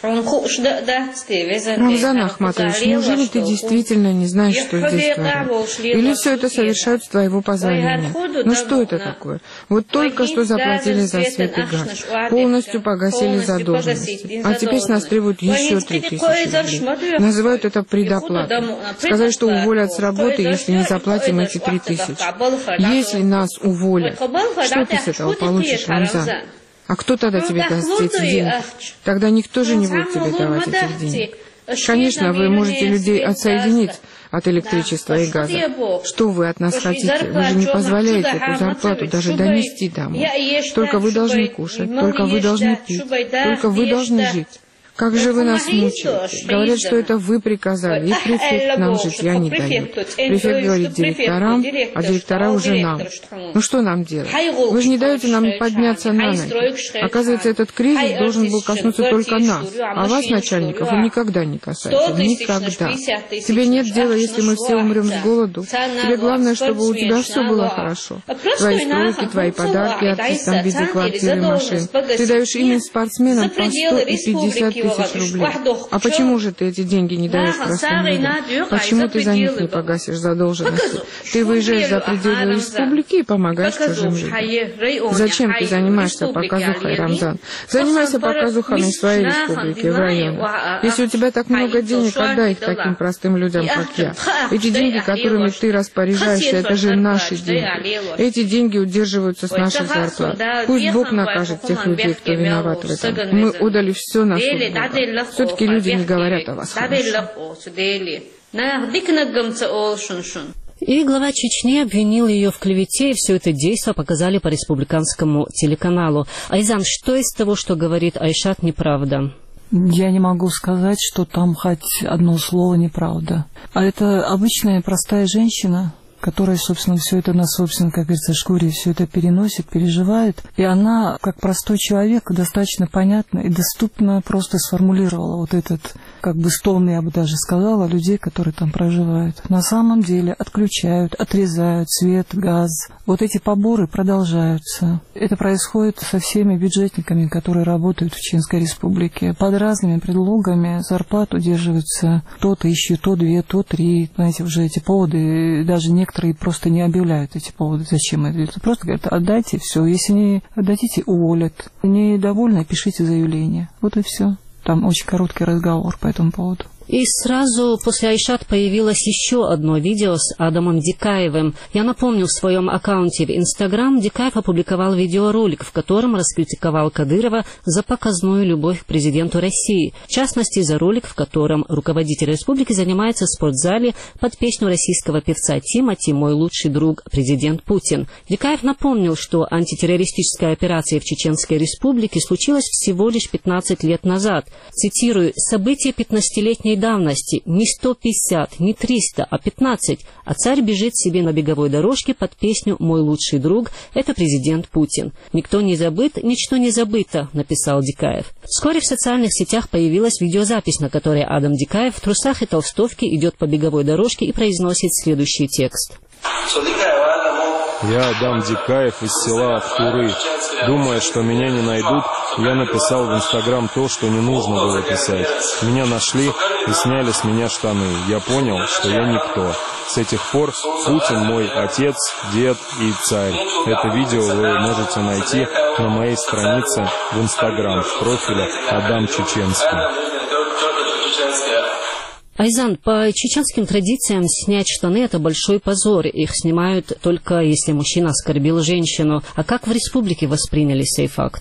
неужели ты действительно не знаешь, что здесь творят? Или все это совершают с твоего позволения? Ну что это такое? Вот только что заплатили за свет и газ, полностью погасили задолженности, а теперь с нас требуют еще три тысячи рублей. Называют это предоплатой. Сказали, что уволят с работы, если не заплатим эти три тысячи. Если нас уволят, что ты с этого получишь, Рамзан? А кто тогда тебе даст эти деньги? Тогда никто же не будет тебе давать этих денег. Конечно, вы можете людей отсоединить от электричества и газа. Что вы от нас хотите? Вы же не позволяете эту зарплату даже донести домой. Только вы должны кушать, только вы должны пить, только вы должны жить. Как же вы нас мучаете? Говорят, что это вы приказали, и префект нам житья не дает. Префект говорит директорам, а директора уже нам. Ну что нам делать? Вы же не даете нам подняться на ноги. Оказывается, этот кризис должен был коснуться только нас, а вас, начальников, он никогда не касается. Никогда. Тебе нет дела, если мы все умрем с голоду. Тебе главное, чтобы у тебя все было хорошо. Твои стройки, твои подарки артистам в виде квартир и машин. Ты даешь именно спортсменам по сто и пятьдесят тысяч рублей. А почему же ты эти деньги не даешь простым людям? Почему ты за них не погасишь задолженности? Ты выезжаешь за пределы республики и помогаешь чужим людям. Зачем ты занимаешься показухой, Рамзан? Занимайся показухами в своей республике, в районе. Если у тебя так много денег, отдай их таким простым людям, как я. Эти деньги, которыми ты распоряжаешься, это же наши деньги. Эти деньги удерживаются с наших зарплат. Пусть Бог накажет тех людей, кто виноват в этом. Мы отдали все на суд Бога. Все-таки люди не говорят о вас хорошо. И глава Чечни обвинил ее в клевете, и все это действо показали по республиканскому телеканалу. Айзан, что из того, что говорит Айшат, неправда? Я не могу сказать, что там хоть одно слово неправда. А это обычная простая женщина, которая, собственно, все это на собственной, как говорится, шкуре все это переносит, переживает. И она, как простой человек, достаточно понятно и доступно просто сформулировала вот этот, как бы, стон, я бы даже сказала, людей, которые там проживают. На самом деле отключают, отрезают свет, газ. Вот эти поборы продолжаются. Это происходит со всеми бюджетниками, которые работают в Чеченской Республике. Под разными предлогами зарплат удерживается то тысячу, то две, то три. Знаете, уже эти поводы, даже некоторые Некоторые просто не объявляют эти поводы. Зачем это? Просто говорят, отдайте все. Если не отдадите, уволят. Недовольны, пишите заявление. Вот и все. Там очень короткий разговор по этому поводу. И сразу после Айшат появилось еще одно видео с Адамом Дикаевым. Я напомню, в своем аккаунте в Инстаграм Дикаев опубликовал видеоролик, в котором раскритиковал Кадырова за показную любовь к президенту России. В частности, за ролик, в котором руководитель республики занимается в спортзале под песню российского певца Тимати «Мой лучший друг, президент Путин». Дикаев напомнил, что антитеррористическая операция в Чеченской Республике случилась всего лишь пятнадцать лет назад. Цитирую: «События пятнадцатилетней давности, не сто пятьдесят, не триста, а пятнадцать, а царь бежит себе на беговой дорожке под песню «Мой лучший друг» — это президент Путин. Никто не забыт, ничто не забыто», — написал Дикаев. Вскоре в социальных сетях появилась видеозапись, на которой Адам Дикаев в трусах и толстовке идет по беговой дорожке и произносит следующий текст. Я Адам Дикаев из села Ахтуры. Думая, что меня не найдут, я написал в Инстаграм то, что не нужно было писать. Меня нашли и сняли с меня штаны. Я понял, что я никто. С этих пор Путин мой отец, дед и царь. Это видео вы можете найти на моей странице в Инстаграм в профиле Адам Чеченский. Айзан, по чеченским традициям снять штаны – это большой позор. Их снимают только если мужчина оскорбил женщину. А как в республике восприняли сей факт?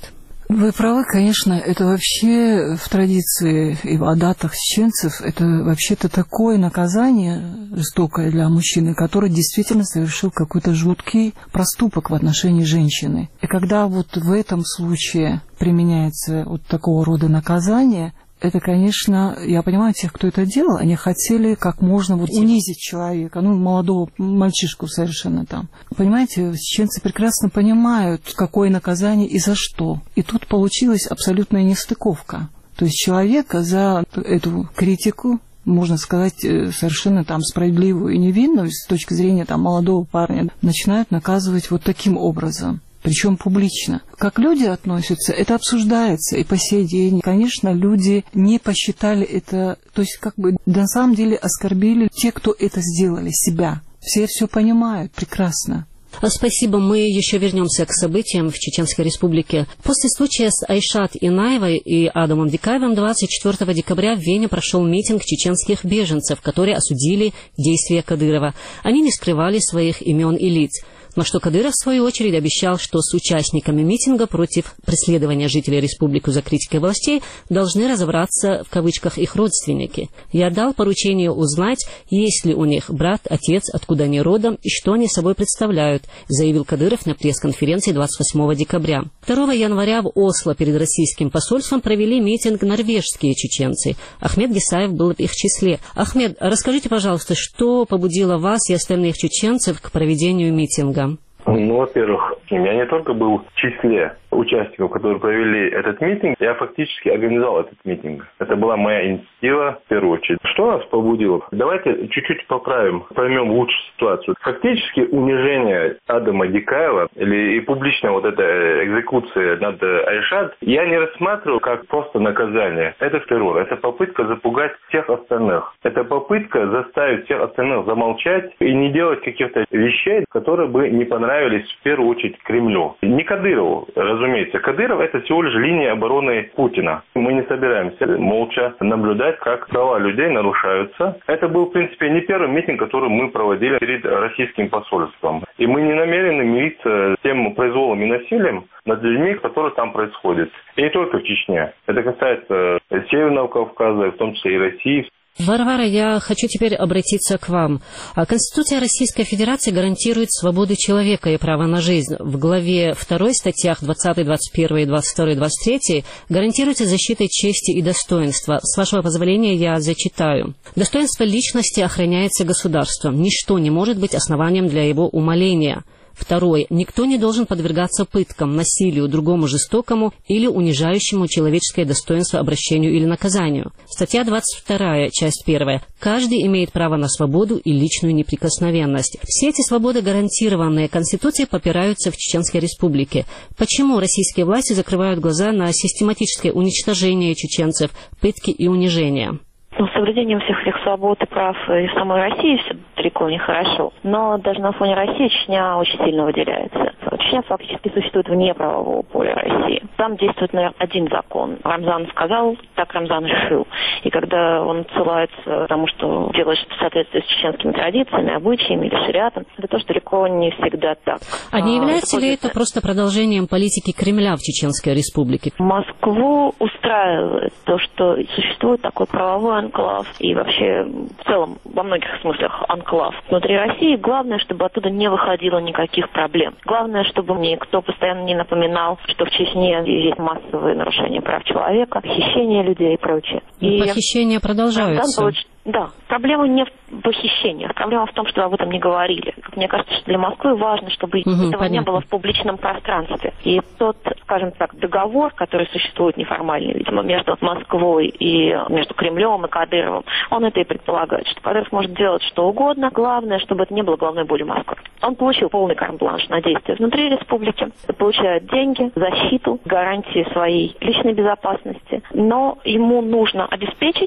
Вы правы, конечно, это вообще в традиции и в адатах чеченцев, это вообще-то такое наказание жестокое для мужчины, который действительно совершил какой-то жуткий проступок в отношении женщины. И когда вот в этом случае применяется вот такого рода наказание, это, конечно, я понимаю тех, кто это делал, они хотели как можно вот унизить человека, ну, молодого мальчишку совершенно там. Понимаете, чеченцы прекрасно понимают, какое наказание и за что. И тут получилась абсолютная нестыковка. То есть человека за эту критику, можно сказать, совершенно там справедливую и невинную с точки зрения там молодого парня, начинают наказывать вот таким образом. Причем публично. Как люди относятся, это обсуждается и по сей день. Конечно, люди не посчитали это, то есть как бы на самом деле оскорбили те, кто это сделали, себя. Все все понимают прекрасно. Спасибо. Мы еще вернемся к событиям в Чеченской Республике. После случая с Айшат Инаевой и Адамом Дикаевым двадцать четвёртого декабря в Вене прошел митинг чеченских беженцев, которые осудили действия Кадырова. Они не скрывали своих имен и лиц. На что Кадыров, в свою очередь, обещал, что с участниками митинга против преследования жителей республики за критикой властей должны разобраться, в кавычках, их родственники. Я дал поручение узнать, есть ли у них брат, отец, откуда они родом и что они собой представляют, заявил Кадыров на пресс-конференции двадцать восьмого декабря. второго января в Осло перед российским посольством провели митинг норвежские чеченцы. Ахмед Гисаев был в их числе. Ахмед, расскажите, пожалуйста, что побудило вас и остальных чеченцев к проведению митинга? Ну, во-первых, я не только был в числе участников, которые провели этот митинг, я фактически организовал этот митинг. Это была моя инициатива в первую очередь. Что нас побудило? Давайте чуть-чуть поправим, поймем лучше ситуацию. Фактически унижение Адама Дикаева или и публичная вот эта экзекуция над Айшат я не рассматривал как просто наказание. Это террор, это попытка запугать всех остальных. Это попытка заставить всех остальных замолчать и не делать каких-то вещей, которые бы не понравились в первую очередь Кремлю. Не Кадырову, разумеется. Кадыров — это всего лишь линия обороны Путина. Мы не собираемся молча наблюдать, как права людей нарушаются. Это был, в принципе, не первый митинг, который мы проводили перед российским посольством. И мы не намерены мириться с тем произволом и насилием над людьми, которые там происходят. И не только в Чечне. Это касается Северного Кавказа, в том числе и России. Варвара, я хочу теперь обратиться к вам. Конституция Российской Федерации гарантирует свободу человека и право на жизнь. В главе второй, статьях двадцатой, двадцать первой, двадцать второй, двадцать третьей гарантируется защитой чести и достоинства. С вашего позволения я зачитаю. Достоинство личности охраняется государством. Ничто не может быть основанием для его умаления. Второе. Никто не должен подвергаться пыткам, насилию, другому жестокому или унижающему человеческое достоинство обращению или наказанию. Статья двадцать вторая, часть первая. Каждый имеет право на свободу и личную неприкосновенность. Все эти свободы, гарантированные Конституцией, попираются в Чеченской Республике. Почему российские власти закрывают глаза на систематическое уничтожение чеченцев, пытки и унижения? Ну, с соблюдением всех этих свобод и прав и в самой России все далеко не хорошо. Но даже на фоне России Чечня очень сильно выделяется. Чечня фактически существует вне правового поля России. Там действует, наверное, один закон. Рамзан сказал, так Рамзан решил. И когда он ссылается тому, что делаешь в соответствии с чеченскими традициями, обычаями или шариатом, это тоже далеко не всегда так. А не является а, ли это просто продолжением политики Кремля в Чеченской Республике? Москву устраивает то, что существует такой правовой анклав и вообще в целом во многих смыслах анклав внутри России. Главное, чтобы оттуда не выходило никаких проблем. Главное, чтобы никто постоянно не напоминал, что в Чечне есть массовые нарушения прав человека, похищение людей и прочее. И похищения продолжаются. Да, проблема не в похищениях, проблема в том, что об этом не говорили. Мне кажется, что для Москвы важно, чтобы угу, этого понятно. не было в публичном пространстве. И тот, скажем так, договор, который существует неформальный, видимо, между Москвой и между Кремлем и Кадыровым, он это и предполагает, что Кадыров может делать что угодно, главное, чтобы это не было головной болью Москвы. Он получил полный карт-бланш на действия внутри республики, получает деньги, защиту, гарантии своей личной безопасности, но ему нужно обеспечить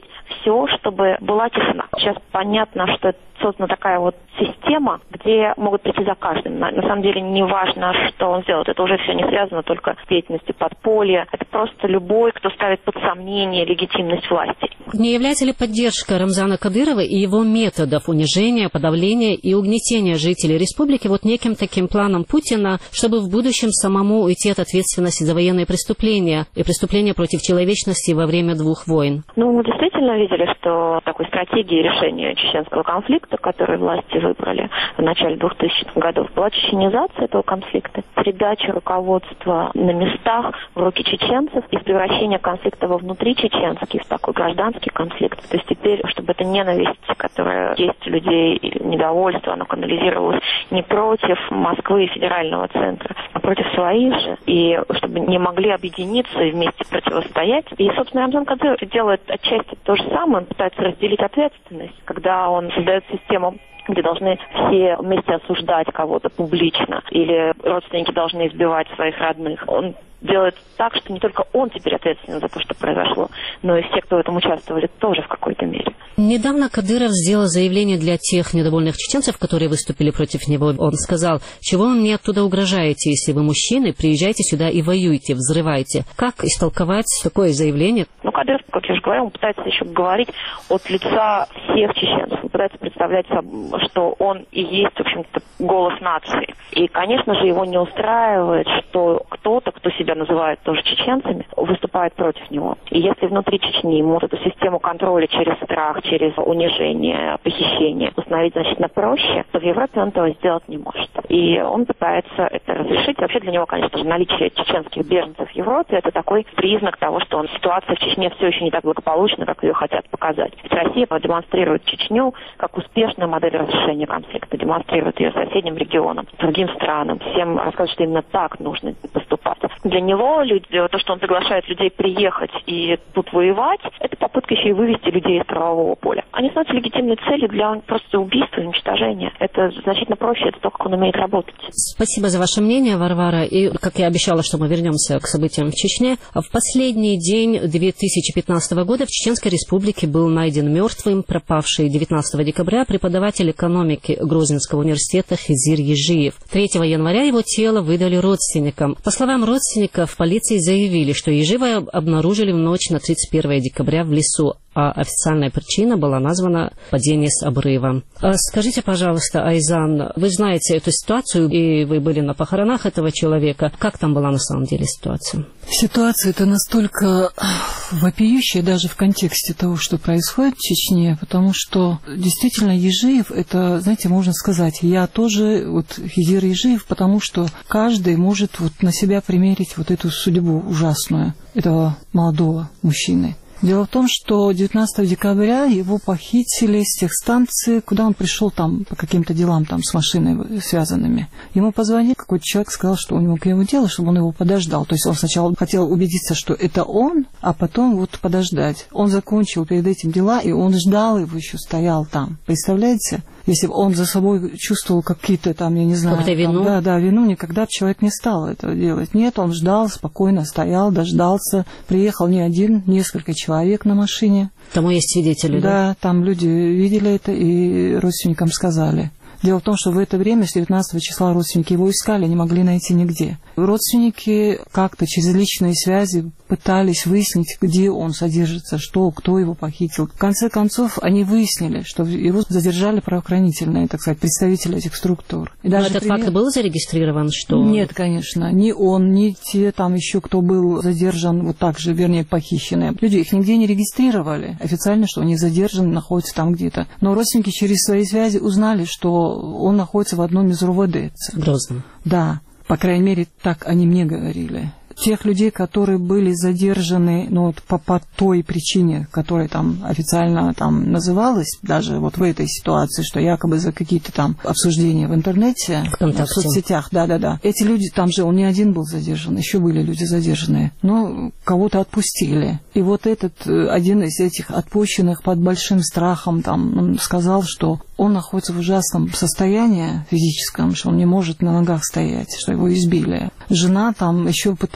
все, чтобы была тишина. Сейчас понятно, что создана такая вот система, где могут прийти за каждым. На, на самом деле не важно, что он сделает. Это уже все не связано только с деятельностью подполья. Это просто любой, кто ставит под сомнение легитимность власти. Не является ли поддержка Рамзана Кадырова и его методов унижения, подавления и угнетения жителей республики вот неким таким планом Путина, чтобы в будущем самому уйти от ответственности за военные преступления и преступления против человечности во время двух войн? Ну, мы действительно видели, что такой стратегии решения чеченского конфликта, который власти выбрали в начале двухтысячных годов, была чеченизация этого конфликта, передача руководства на местах в руки чеченцев и превращение конфликта во внутричеченский, в такой гражданский конфликт. То есть теперь, чтобы эта ненависть, которая есть у людей, недовольство, оно канализировалось не против Москвы и федерального центра, а против своих же, и чтобы не могли объединиться и вместе противостоять. И, собственно, Рамзан Кадыров делает отчасти то же самое, он пытается разделить ответственность, когда он создает систему, где должны все вместе осуждать кого-то публично, или родственники должны избивать своих родных. Он делает так, что не только он теперь ответственен за то, что произошло, но и все, кто в этом участвовали, тоже в какой-то мере. Недавно Кадыров сделал заявление для тех недовольных чеченцев, которые выступили против него. Он сказал, чего вы мне оттуда угрожаете, если вы мужчины, приезжайте сюда и воюйте, взрывайте. Как истолковать такое заявление? Ну, Кадыров, как я уже говорила, он пытается еще говорить от лица всех чеченцев. Он пытается представлять, что он и есть, в общем-то, голос нации. И, конечно же, его не устраивает, что кто-то, кто себя называют тоже чеченцами, выступает против него. И если внутри Чечни ему эту систему контроля через страх, через унижение, похищение установить значительно проще, то в Европе он этого сделать не может. И он пытается это разрешить. Вообще для него, конечно же, наличие чеченских беженцев в Европе — это такой признак того, что он, ситуация в Чечне все еще не так благополучна, как ее хотят показать. Ведь Россия демонстрирует Чечню как успешную модель разрешения конфликта, демонстрирует ее соседним регионам, другим странам. Всем рассказывает, что именно так нужно поступать. Для него люди, то, что он приглашает людей приехать и тут воевать, это попытка еще и вывести людей из правового поля. Они становятся легитимной целью для просто убийства и уничтожения. Это значительно проще, это то, как он умеет работать. Спасибо за ваше мнение, Варвара. И, как я обещала, что мы вернемся к событиям в Чечне, в последний день две тысячи пятнадцатого года в Чеченской республике был найден мертвым, пропавший девятнадцатого декабря преподаватель экономики Грозненского университета Хизир Ежиев. третьего января его тело выдали родственникам. По словам родственников, полиции заявили, что Ежиева обнаружили в ночь на тридцать первое декабря в лесу, а официальная причина была названа падение с обрыва. Скажите, пожалуйста, Айзан, вы знаете эту ситуацию, и вы были на похоронах этого человека. Как там была на самом деле ситуация? Ситуация это настолько вопиющая даже в контексте того, что происходит в Чечне, потому что действительно Ежиев, это, знаете, можно сказать, я тоже, вот Хизир Ежиев, потому что каждый может вот на себя примерить вот эту судьбу ужасную этого молодого мужчины. Дело в том, что девятнадцатого декабря его похитили с тех станций, куда он пришел там по каким-то делам там с машиной связанными. Ему позвонил какой-то человек, сказал, что у него к нему дело, чтобы он его подождал. То есть он сначала хотел убедиться, что это он, а потом вот подождать. Он закончил перед этим дела, и он ждал его, еще стоял там. Представляете? Если бы он за собой чувствовал какие-то там, я не знаю... Какую-то вину? Да, да, вину, никогда бы человек не стал этого делать. Нет, он ждал, спокойно стоял, дождался. Приехал не один, несколько человек на машине. Тому есть свидетели, да? Да, там люди видели это и родственникам сказали. Дело в том, что в это время, с девятнадцатого числа, родственники его искали, не могли найти нигде. Родственники как-то через личные связи пытались выяснить, где он содержится, что, кто его похитил. В конце концов, они выяснили, что его задержали правоохранительные, так сказать, представители этих структур. И Но даже этот пример... факт был зарегистрирован, что... Нет, конечно, ни он, ни те там еще, кто был задержан, вот так же, вернее, похищенные. Люди их нигде не регистрировали официально, что они задержаны, находятся там где-то. Но родственники через свои связи узнали, что он находится в одном из РУВД. Грозно. Да, по крайней мере, так они мне говорили. Тех людей, которые были задержаны, ну, вот, по, по той причине, которая там официально там называлась, даже вот в этой ситуации, что якобы за какие-то там обсуждения в интернете, в соцсетях, да-да-да. Эти люди, там же он не один был задержан, еще были люди задержанные, но кого-то отпустили. И вот этот, один из этих отпущенных под большим страхом, там, он сказал, что он находится в ужасном состоянии физическом, что он не может на ногах стоять, что его избили. Жена там еще пыталась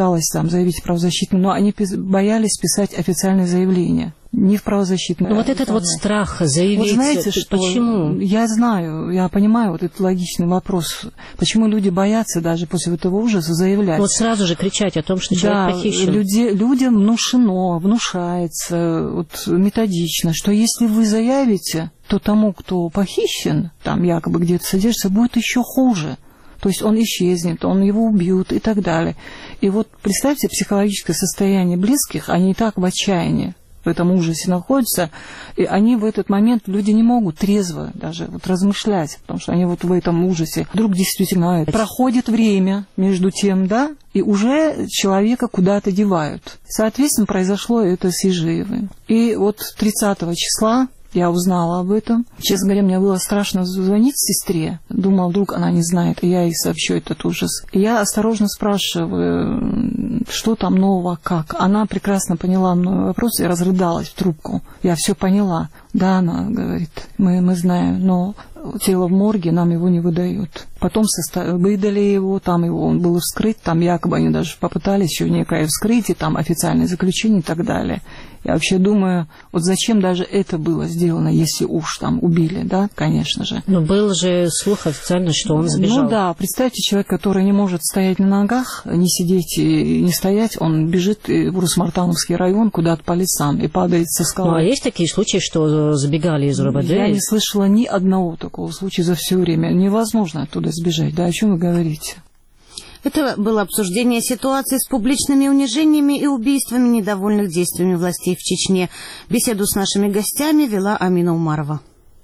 пыталась там заявить правозащитную, но они боялись писать официальное заявление. Не в правозащитное. Но вот этот вот страх заявить, вот знаете, что почему? Я знаю, я понимаю вот этот логичный вопрос. Почему люди боятся даже после этого ужаса заявлять? Вот сразу же кричать о том, что человек да, похищен. Люди, людям внушено, внушается вот, методично, что если вы заявите, то тому, кто похищен, там якобы где-то содержится, будет еще хуже. То есть он исчезнет, он его убьют и так далее. И вот представьте психологическое состояние близких, они и так в отчаянии. В этом ужасе находятся, и они в этот момент, люди не могут трезво даже вот размышлять, потому что они вот в этом ужасе вдруг действительно проходит время между тем, да, и уже человека куда-то девают. Соответственно, произошло это с Ижиевым. И вот тридцатого числа я узнала об этом. Честно говоря, мне было страшно звонить сестре. Думала, вдруг она не знает, и я ей сообщу этот ужас. И я осторожно спрашиваю, что там нового, как. Она прекрасно поняла мой вопрос и разрыдалась в трубку. Я все поняла. Да, она говорит, мы, мы знаем, но тело в морге, нам его не выдают. Потом состав... выдали его, там его, он был вскрыт, там якобы они даже попытались еще некое вскрытие, там официальное заключение и так далее. Я вообще думаю, вот зачем даже это было сделано, если уж там убили, да, конечно же. Но был же слух официально, что он сбежал. Ну да, представьте, человек, который не может стоять на ногах, не сидеть и не стоять, он бежит в Урус-Мартановский район куда-то по лесам и падает со скалы. Ну а есть такие случаи, что сбегали из РОБД? Я не слышала ни одного такого случая за все время. Невозможно оттуда сбежать, да, о чем вы говорите? Это было обсуждение ситуации с публичными унижениями и убийствами недовольных действиями властей в Чечне. Беседу с нашими гостями вела Амина Умарова.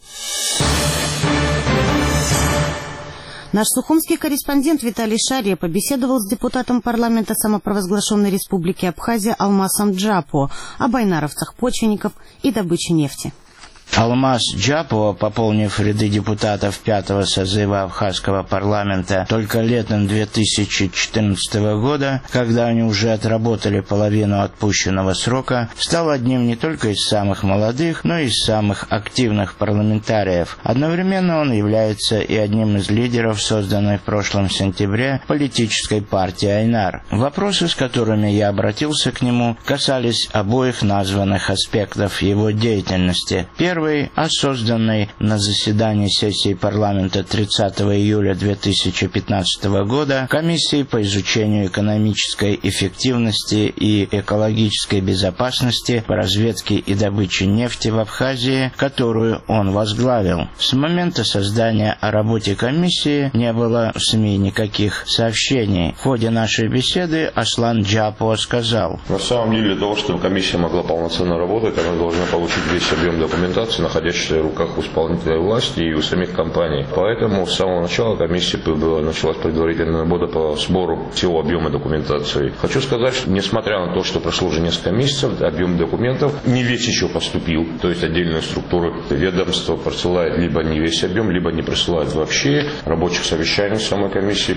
Наш сухумский корреспондент Виталий Шария побеседовал с депутатом парламента самопровозглашенной республики Абхазия Алмасом Джапо об айнаровцах-почвенников и добыче нефти. Алмаз Джапо, пополнив ряды депутатов пятого созыва абхазского парламента только летом две тысячи четырнадцатого года, когда они уже отработали половину отпущенного срока, стал одним не только из самых молодых, но и из самых активных парламентариев. Одновременно он является и одним из лидеров созданной в прошлом сентябре политической партии Айнар. Вопросы, с которыми я обратился к нему, касались обоих названных аспектов его деятельности. Первый о созданной на заседании сессии парламента тридцатого июля две тысячи пятнадцатого года комиссии по изучению экономической эффективности и экологической безопасности по разведке и добыче нефти в Абхазии, которую он возглавил. С момента создания о работе комиссии не было в СМИ никаких сообщений. В ходе нашей беседы Аслан Джапо сказал: на самом деле, для того, чтобы комиссия могла полноценно работать, она должна получить весь объем документации, находящейся в руках у исполнительной власти и у самих компаний. Поэтому с самого начала комиссия была, началась предварительная работа по сбору всего объема документации. Хочу сказать, что несмотря на то, что прошло уже несколько месяцев, объем документов не весь еще поступил. То есть отдельные структуры ведомства присылают либо не весь объем, либо не присылают вообще. Рабочих совещаний самой комиссии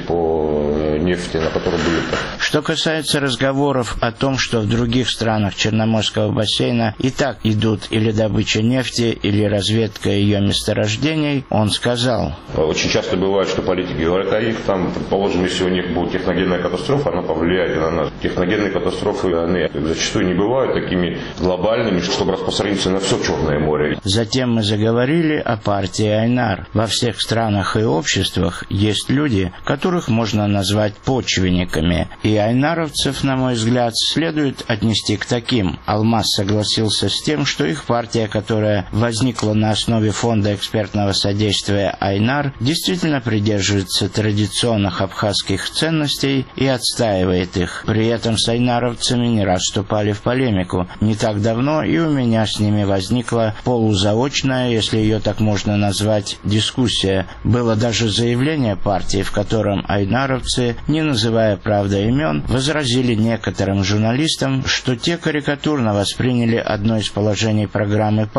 по нефти, на которой были. Что касается разговоров о том, что в других странах Черноморского бассейна и так идут или добыча нефти, или разведка ее месторождений, он сказал: очень часто бывает, что политики говорят, а их там, предположим, если у них будет техногенная катастрофа, она повлияет на нас. Техногенные катастрофы, они зачастую не бывают такими глобальными, чтобы распространиться на все Черное море. Затем мы заговорили о партии Айнар. Во всех странах и обществах есть люди, которых можно назвать почвенниками, и айнаровцев, на мой взгляд, следует отнести к таким. Алмаз согласился с тем, что их партия, которая возникла на основе фонда экспертного содействия Айнар, действительно придерживается традиционных абхазских ценностей и отстаивает их. При этом с айнаровцами не раз вступали в полемику. Не так давно и у меня с ними возникла полузаочная, если ее так можно назвать, дискуссия. Было даже заявление партии, в котором айнаровцы, не называя, правда, имен, возразили некоторым журналистам, что те карикатурно восприняли одно из положений программы партии.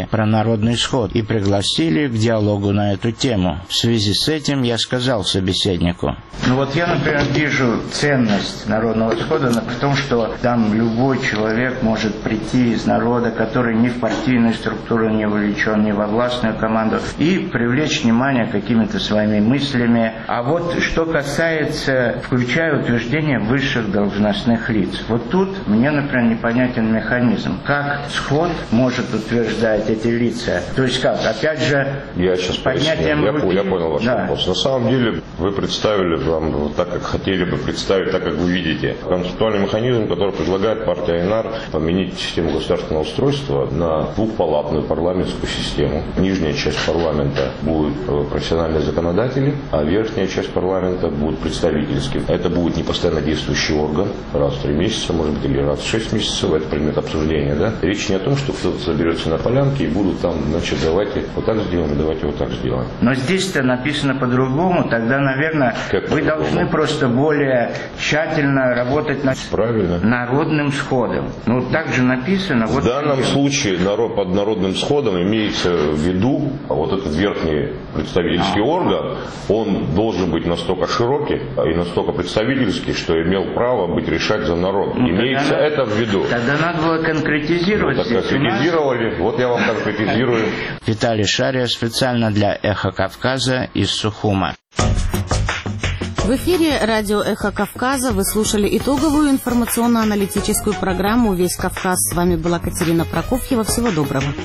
узнали про народный сход и пригласили к диалогу на эту тему. В связи с этим я сказал собеседнику: ну вот я, например, вижу ценность народного схода в том, что там любой человек может прийти из народа, который ни в партийную структуру не вовлечен, ни во властную команду, и привлечь внимание какими-то своими мыслями. А вот что касается, включая утверждение высших должностных лиц, вот тут мне, например, непонятен механизм. Как сход может утверждать эти лица? То есть как? Опять же, я сейчас поднятием я, руки... я понял ваш да. вопрос. На самом деле вы представили вам вот так, как хотели бы представить, так, как вы видите. Концептуальный механизм, который предлагает партия Айнар, поменять систему государственного устройства на двухпалатную парламентскую систему. Нижняя часть парламента будут профессиональные законодатели, а верхняя часть парламента будет представительским. Это будет не постоянно действующий орган, раз в три месяца, может быть, или раз в шесть месяцев, это предмет обсуждения, да? Речь не о том, что кто-то соберется на полянке и будут там, значит, давайте вот так сделаем, давайте вот так сделаем. Но здесь-то написано по-другому, тогда, наверное, как вы по-другому? Должны просто более тщательно работать над Правильно. народным сходом. Ну, так же написано. Вот в данном идем. случае народ, под народным сходом имеется в виду, а вот этот верхний представительский а. орган, он должен быть настолько широкий и настолько представительский, что имел право быть решать за народ. Ну, имеется тогда, это в виду. Тогда надо было конкретизировать. Ну, так конкретизировали, вот я вам конкретизирую. Виталий Шария специально для «Эхо Кавказа» из Сухума. В эфире радио «Эхо Кавказа» вы слушали итоговую информационно-аналитическую программу «Весь Кавказ». С вами была Катерина Прокофьева. Всего доброго.